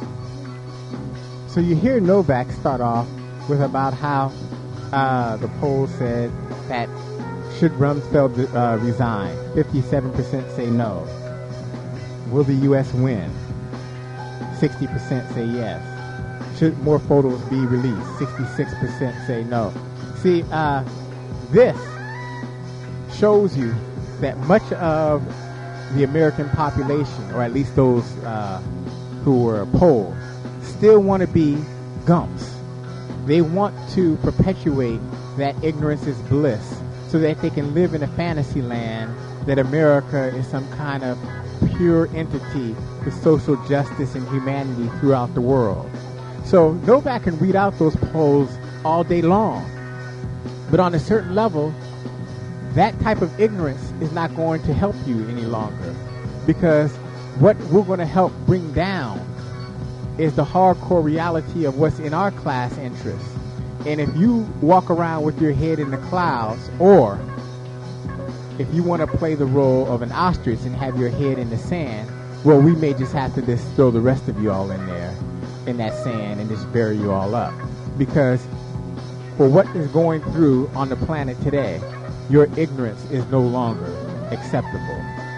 So you hear Novak start off with about how the poll said that should Rumsfeld resign? 57% say no. Will the U.S. win? 60% say yes. Should more photos be released? 66% say no. See, this shows you that much of the American population, or at least those who were polled, still want to be Gumps. They want to perpetuate that ignorance is bliss so that they can live in a fantasy land that America is some kind of pure entity with social justice and humanity throughout the world. So Novak can read out those polls all day long. But on a certain level, that type of ignorance is not going to help you any longer. Because what we're going to help bring down is the hardcore reality of what's in our class interests. And if you walk around with your head in the clouds, or if you want to play the role of an ostrich and have your head in the sand, well, we may just have to just throw the rest of you all in there, in that sand, and just bury you all up. Because for what is going through on the planet today, your ignorance is no longer acceptable.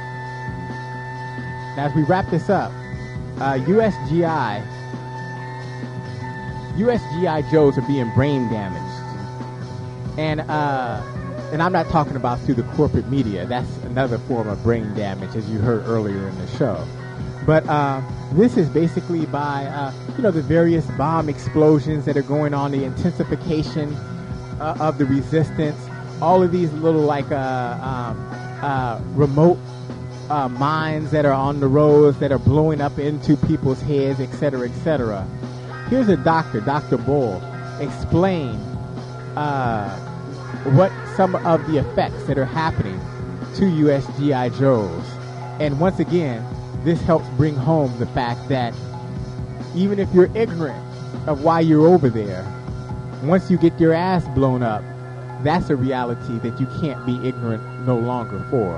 Now, as we wrap this up, U.S. GI Joes are being brain damaged. And and I'm not talking about through the corporate media. That's another form of brain damage, as you heard earlier in the show. But this is basically by, the various bomb explosions that are going on, the intensification of the resistance, all of these little, remote mines that are on the roads that are blowing up into people's heads, et cetera, et cetera. Here's a doctor, Dr. Bull, explain what some of the effects that are happening to U.S. GI Joes. And once again, this helps bring home the fact that even if you're ignorant of why you're over there, once you get your ass blown up, that's a reality that you can't be ignorant no longer for.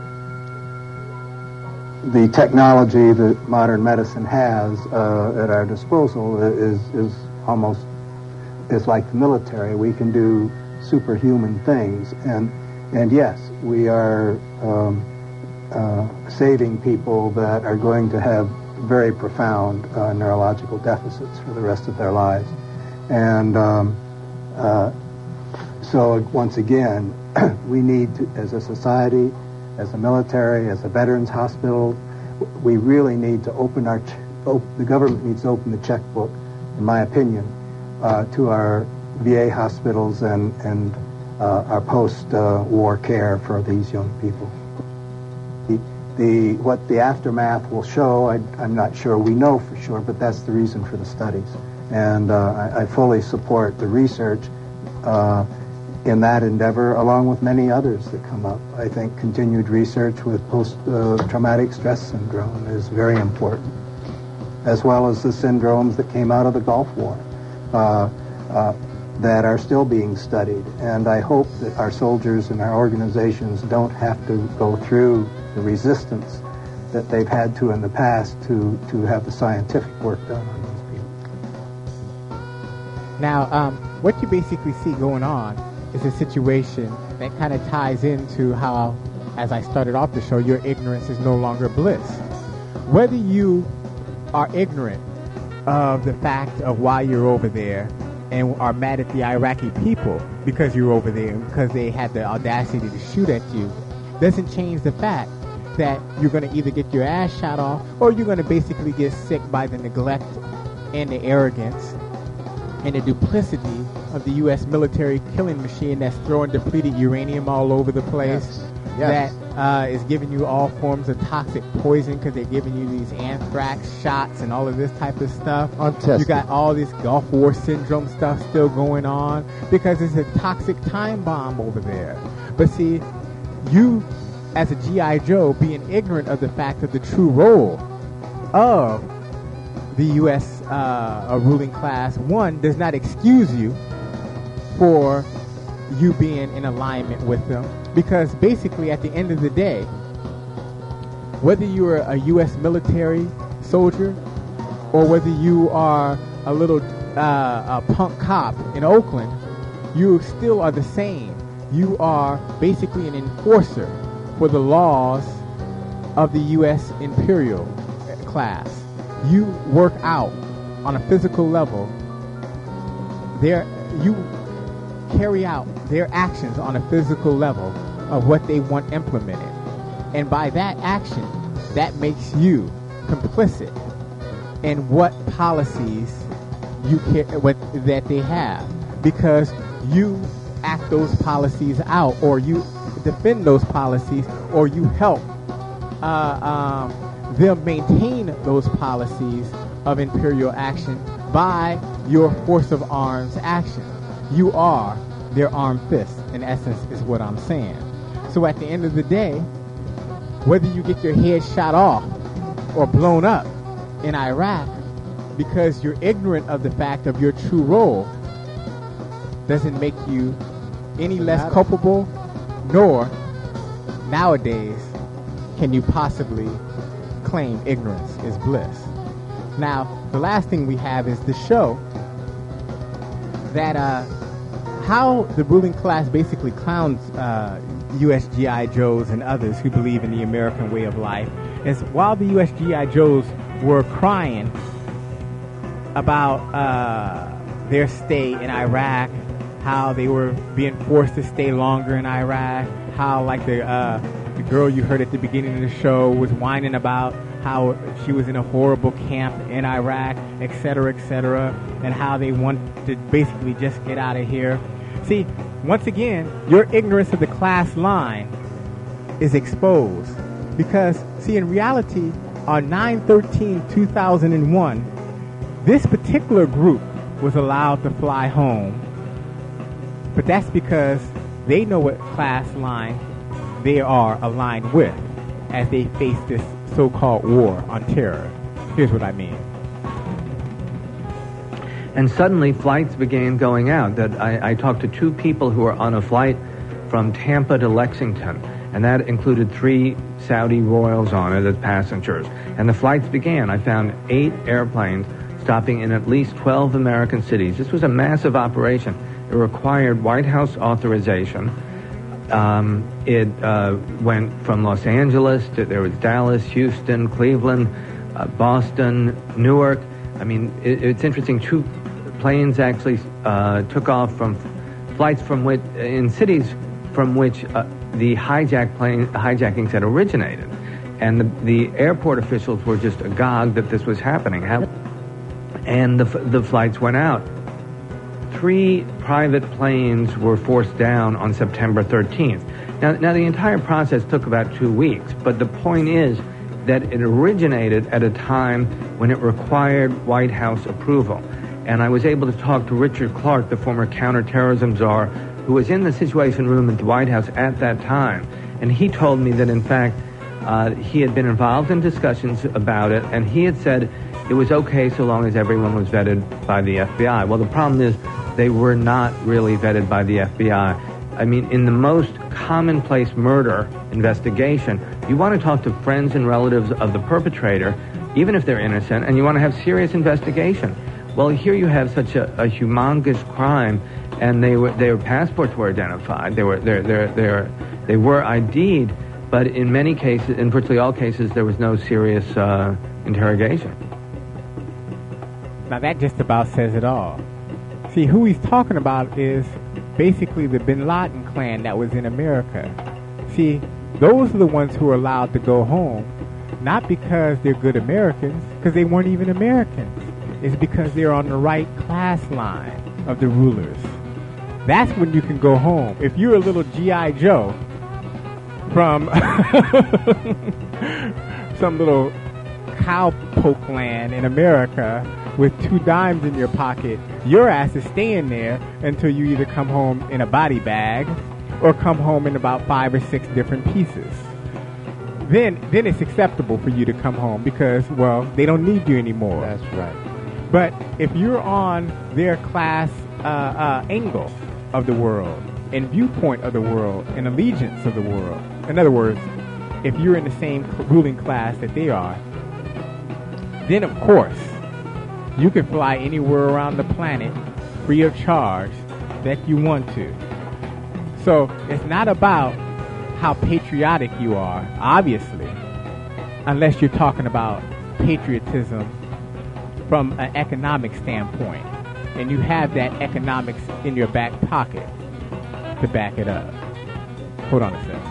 The technology that modern medicine has at our disposal is almost like the military. We can do superhuman things, and yes, we are saving people that are going to have very profound neurological deficits for the rest of their lives. And so once again, we need to, as a society, as a military, as a veterans hospital, we really need to open the government needs to open the checkbook, in my opinion, to our VA hospitals and our post-war care for these young people. What the aftermath will show, I'm not sure. We know for sure, but that's the reason for the studies. And I fully support the research in that endeavor, along with many others that come up. I think continued research with post-traumatic stress syndrome is very important, as well as the syndromes that came out of the Gulf War that are still being studied. And I hope that our soldiers and our organizations don't have to go through the resistance that they've had to in the past to have the scientific work done on these people. Now, what you basically see going on is a situation that kind of ties into how, as I started off the show, your ignorance is no longer bliss. Whether you are ignorant of the fact of why you're over there and are mad at the Iraqi people because you're over there and because they had the audacity to shoot at you, doesn't change the fact that you're going to either get your ass shot off or you're going to basically get sick by the neglect and the arrogance and the duplicity of the U.S. military killing machine that's throwing depleted uranium all over the place. Yes. That is giving you all forms of toxic poison because they're giving you these anthrax shots and all of this type of stuff. Untested. You got all this Gulf War syndrome stuff still going on because it's a toxic time bomb over there. But see, you as a G.I. Joe being ignorant of the fact of the true role of the U.S. Ruling class, one, does not excuse you for you being in alignment with them, because basically at the end of the day, whether you're a U.S. military soldier or whether you are a little a punk cop in Oakland, you still are the same. You are basically an enforcer for the laws of the U.S. imperial class. You work out on a physical level. You carry out their actions on a physical level of what they want implemented. And by that action, that makes you complicit in what policies that they have, because you act those policies out, or you defend those policies, or you help them maintain those policies of imperial action by your force of arms action. You are their armed fist, in essence, is what I'm saying. So at the end of the day, whether you get your head shot off or blown up in Iraq because you're ignorant of the fact of your true role doesn't make you any less culpable, nor nowadays can you possibly claim ignorance is bliss. Now, the last thing we have is the show that how the ruling class basically clowns U.S. G.I. Joes and others who believe in the American way of life is while the U.S. G.I. Joes were crying about their stay in Iraq how they were being forced to stay longer in Iraq, how like the girl you heard at the beginning of the show was whining about how she was in a horrible camp in Iraq, et cetera, and how they want to basically just get out of here. See, once again, your ignorance of the class line is exposed. Because, see, in reality, on 9/13/2001, this particular group was allowed to fly home. But that's because they know what class line they are aligned with as they face this so-called war on terror. Here's what I mean. And suddenly flights began going out. That I talked to two people who were on a flight from Tampa to Lexington, and that included 3 Saudi royals on it as passengers. And the flights began. I found 8 airplanes stopping in at least 12 American cities. This was a massive operation. It required White House authorization. It went from Los Angeles to, there was Dallas, Houston, Cleveland, Boston, Newark. I mean, it's interesting. 2 planes actually took off from flights from which, in cities from which the hijackings had originated. And the airport officials were just agog that this was happening. And the flights went out. 3 private planes were forced down on September 13th. Now the entire process took about 2 weeks, but the point is that it originated at a time when it required White House approval. And I was able to talk to Richard Clark, the former counterterrorism czar, who was in the Situation Room at the White House at that time. And he told me that, in fact, he had been involved in discussions about it, and he had said it was okay so long as everyone was vetted by the FBI. Well, the problem is they were not really vetted by the FBI. I mean, in the most commonplace murder investigation, you want to talk to friends and relatives of the perpetrator, even if they're innocent, and you want to have serious investigation. Well, here you have such a humongous crime, and their passports were identified. They were ID'd, but in many cases, in virtually all cases, there was no serious interrogation. Now that just about says it all. See, who he's talking about is basically the Bin Laden clan that was in America. See, those are the ones who are allowed to go home, not because they're good Americans, because they weren't even Americans. It's because they're on the right class line of the rulers. That's when you can go home. If you're a little G.I. Joe from some little cowpoke land in America with 2 dimes in your pocket, your ass is staying there until you either come home in a body bag or come home in about 5 or 6 different pieces. Then it's acceptable for you to come home because, well, they don't need you anymore. That's right. But if you're on their class angle of the world and viewpoint of the world and allegiance of the world, in other words, if you're in the same ruling class that they are, then of course you can fly anywhere around the planet free of charge that you want to. So it's not about how patriotic you are, obviously, unless you're talking about patriotism from an economic standpoint, and you have that economics in your back pocket to back it up. Hold on a second.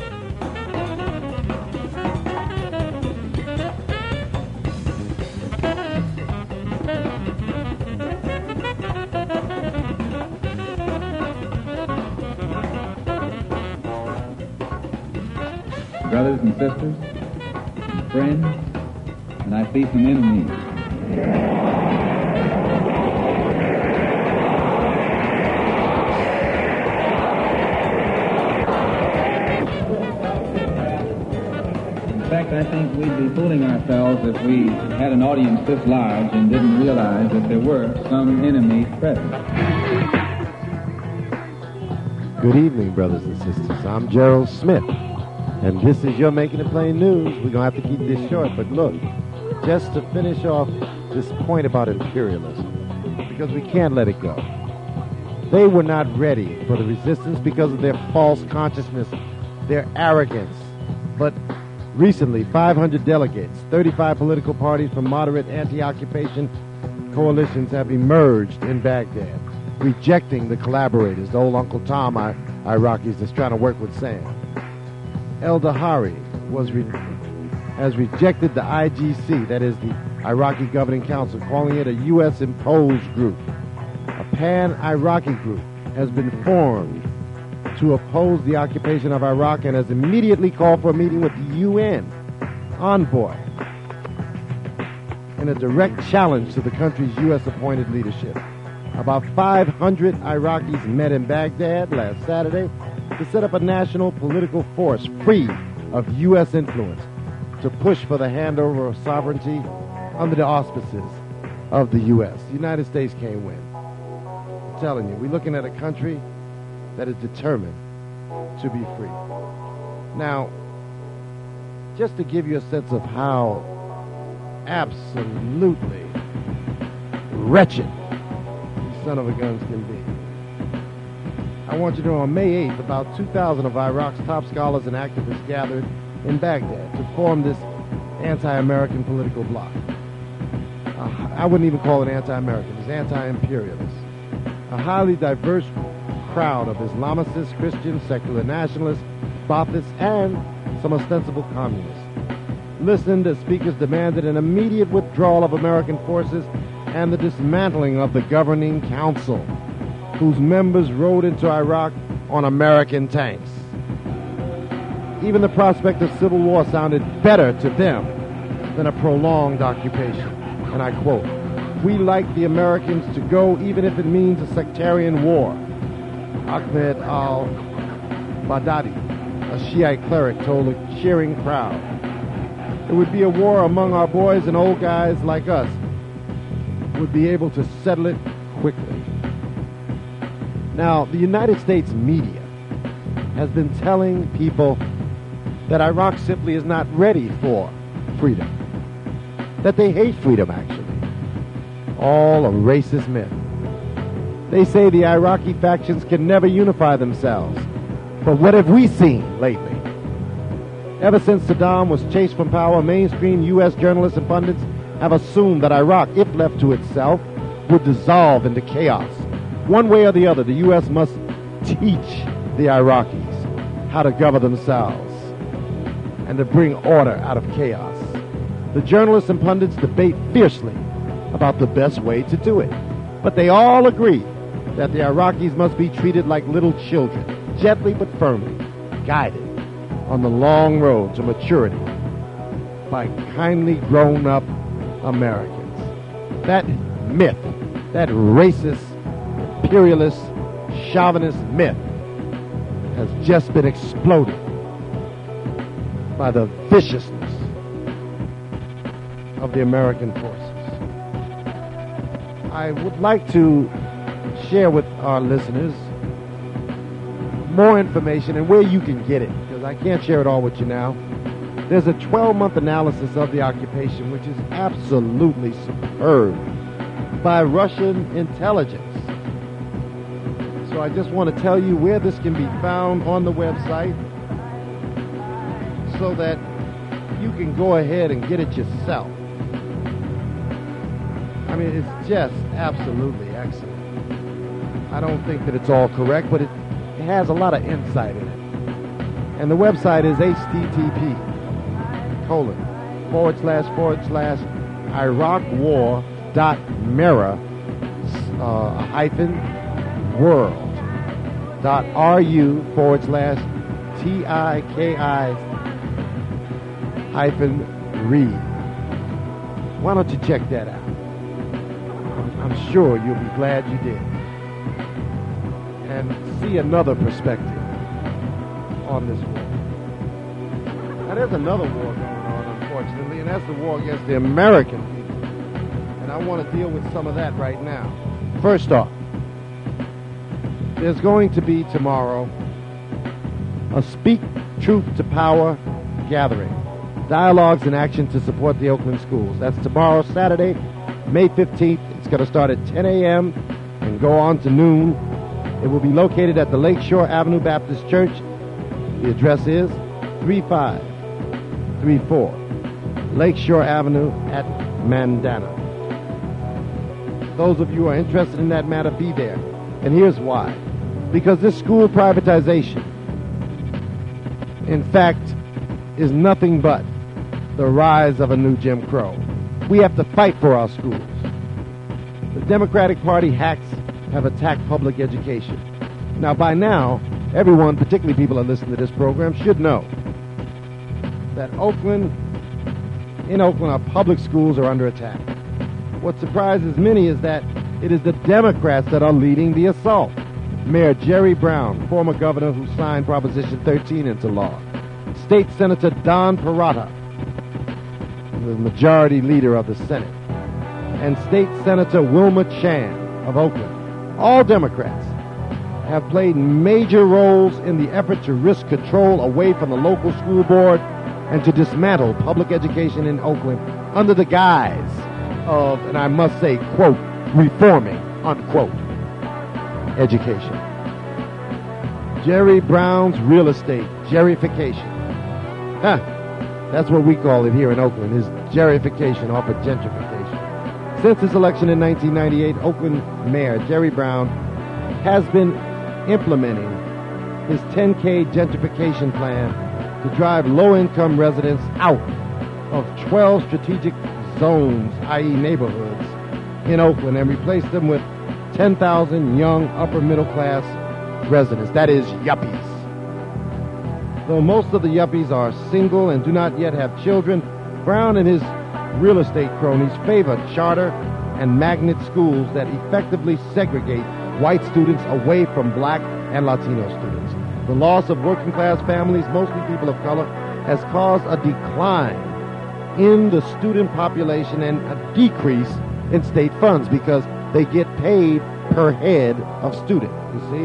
Brothers and sisters, and friends, and I see some enemies. In fact, I think we'd be fooling ourselves if we had an audience this large and didn't realize that there were some enemies present. Good evening, brothers and sisters. I'm Gerald Smith, and this is your Making It Plain News. We're going to have to keep this short, but look, just to finish off this point about imperialism, because we can't let it go. They were not ready for the resistance because of their false consciousness, their arrogance. But recently, 500 delegates, 35 political parties from moderate anti-occupation coalitions have emerged in Baghdad. rejecting the collaborators, the old Uncle Tom Iraqis that's trying to work with Sam. El-Dahari has rejected the IGC, that is the Iraqi Governing Council, calling it a U.S.-imposed group. A pan-Iraqi group has been formed to oppose the occupation of Iraq and has immediately called for a meeting with the UN envoy in a direct challenge to the country's U.S.-appointed leadership. About 500 Iraqis met in Baghdad last Saturday to set up a national political force free of U.S. influence to push for the handover of sovereignty under the auspices of the U.S. The United States can't win. I'm telling you, we're looking at a country that is determined to be free. Now, just to give you a sense of how absolutely wretched these son of a guns can be, I want you to know on May 8th, about 2,000 of Iraq's top scholars and activists gathered in Baghdad to form this anti-American political bloc. I wouldn't even call it anti-American, it's anti-imperialist. A highly diverse crowd of Islamicists, Christians, secular nationalists, Baathists, and some ostensible communists listened as speakers demanded an immediate withdrawal of American forces and the dismantling of the Governing Council, whose members rode into Iraq on American tanks. Even the prospect of civil war sounded better to them than a prolonged occupation. And I quote, "We like the Americans to go even if it means a sectarian war." Ahmed al-Baghdadi, a Shiite cleric, told a cheering crowd. It would be a war among our boys, and old guys like us would be able to settle it quickly. Now, the United States media has been telling people that Iraq simply is not ready for freedom, that they hate freedom, actually. All a racist myth. They say the Iraqi factions can never unify themselves. But what have we seen lately? Ever since Saddam was chased from power, mainstream U.S. journalists and pundits have assumed that Iraq, if left to itself, would dissolve into chaos. One way or the other, the U.S. must teach the Iraqis how to govern themselves and to bring order out of chaos. The journalists and pundits debate fiercely about the best way to do it. But they all agree that the Iraqis must be treated like little children, gently but firmly, guided on the long road to maturity by kindly grown-up Americans. That myth, that racist, imperialist, chauvinist myth has just been exploded by the viciousness of the American forces. I would like to share with our listeners more information and where you can get it, because I can't share it all with you now. There's a 12-month analysis of the occupation, which is absolutely superb, by Russian intelligence. So I just want to tell you where this can be found on the website so that you can go ahead and get it yourself. I mean, it's just absolutely excellent. I don't think that it's all correct, but it has a lot of insight in it. And the website is http://iraqwar.mirror.ru/tiki-read. Why don't you check that out? I'm sure you'll be glad you did. And see another perspective on this war. Now, there's another war going on, unfortunately, and that's the war against the American people. And I want to deal with some of that right now. First off, there's going to be tomorrow a Speak Truth to Power gathering. Dialogues in action to support the Oakland schools. That's tomorrow, Saturday, May 15th. It's going to start at 10 a.m. and go on to noon. It will be located at the Lakeshore Avenue Baptist Church. The address is 3534 Lakeshore Avenue at Mandana. Those of you who are interested in that matter, be there. And here's why. Because this school privatization, in fact, is nothing but the rise of a new Jim Crow. We have to fight for our schools. The Democratic Party hacks have attacked public education. Now, by now, everyone, particularly people that listen to this program, should know that in Oakland, our public schools are under attack. What surprises many is that it is the Democrats that are leading the assault. Mayor Jerry Brown, former governor who signed Proposition 13 into law. State Senator Don Perrotta, the majority leader of the Senate. And State Senator Wilma Chan of Oakland. All Democrats have played major roles in the effort to wrest control away from the local school board and to dismantle public education in Oakland under the guise of, and I must say, quote, reforming, unquote, education. Jerry Brown's real estate, Jerryfication. That's what we call it here in Oakland, is Jerryfication off of gentrification. Since his election in 1998, Oakland Mayor Jerry Brown has been implementing his 10K gentrification plan to drive low-income residents out of 12 strategic zones, i.e. neighborhoods, in Oakland and replace them with 10,000 young upper-middle-class residents, that is, yuppies. Though most of the yuppies are single and do not yet have children, Brown and his real estate cronies favor charter and magnet schools that effectively segregate white students away from black and Latino students. The loss of working-class families, mostly people of color, has caused a decline in the student population and a decrease in state funds because they get paid per head of student, you see?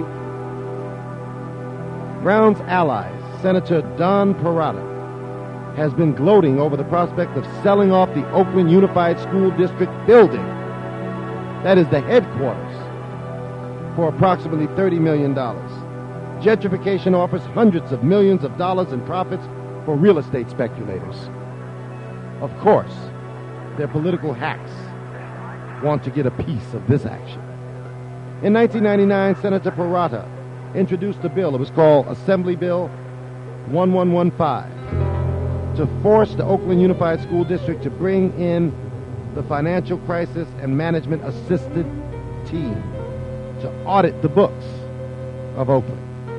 Brown's allies, Senator Don Perrotta, has been gloating over the prospect of selling off the Oakland Unified School District building, that is the headquarters, for approximately $30 million. Gentrification offers hundreds of millions of dollars in profits for real estate speculators. Of course, their political hacks want to get a piece of this action. In 1999, Senator Perrotta introduced a bill. It was called Assembly Bill 1115 to force the Oakland Unified School District to bring in the Financial Crisis and Management Assisted Team to audit the books of Oakland.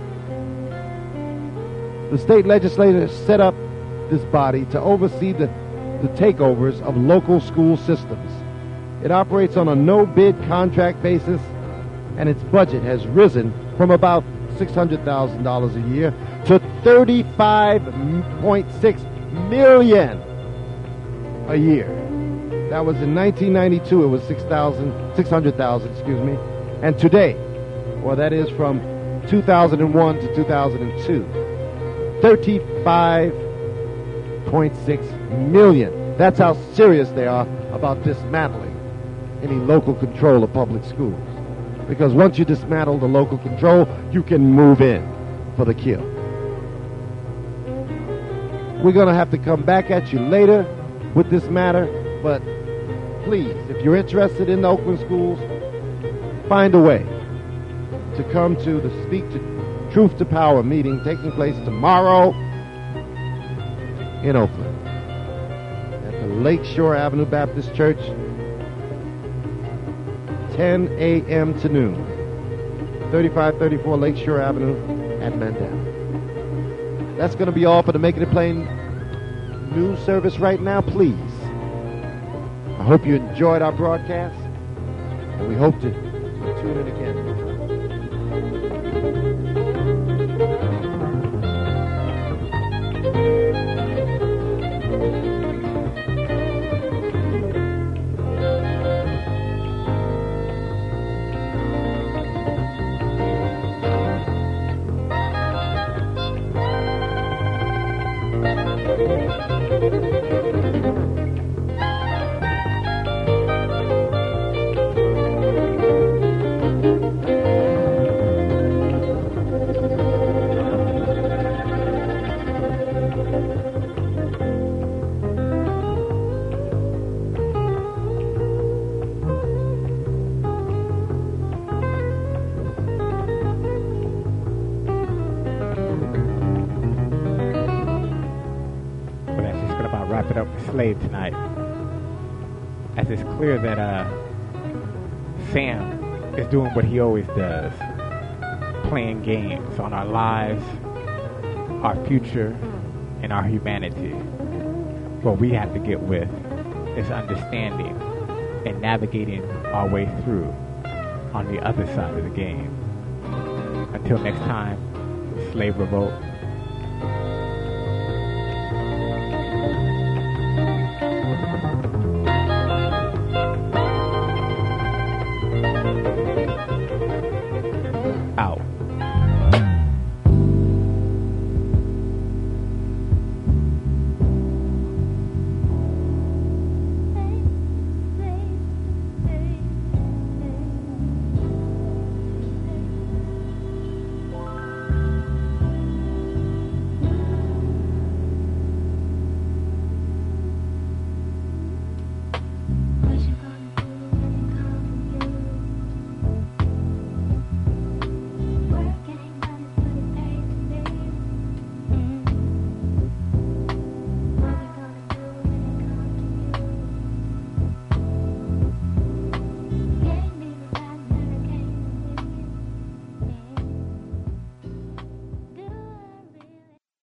The state legislators set up this body to oversee the takeovers of local school systems. It operates on a no-bid contract basis, and its budget has risen from about $600,000 a year to $35.6 million a year. That was in 1992. It was $600,000, and today, or that is from 2001 to 2002, $35.6 million. That's how serious they are about dismantling any local control of public schools. Because once you dismantle the local control, you can move in for the kill. We're going to have to come back at you later with this matter, but please, if you're interested in the Oakland schools, find a way to come to the Speak to Truth to Power meeting taking place tomorrow in Oakland at the Lakeshore Avenue Baptist Church, 10 a.m. to noon, 3534 Lakeshore Avenue at Mandel. That's going to be all for the Making It Plain news service right now. Please, I hope you enjoyed our broadcast, and we hope to tune in again. slave tonight, as it's clear that Sam is doing what he always does, playing games on our lives, our future, and our humanity. What we have to get with is understanding and navigating our way through on the other side of the game. Until next time, Slave Revolt.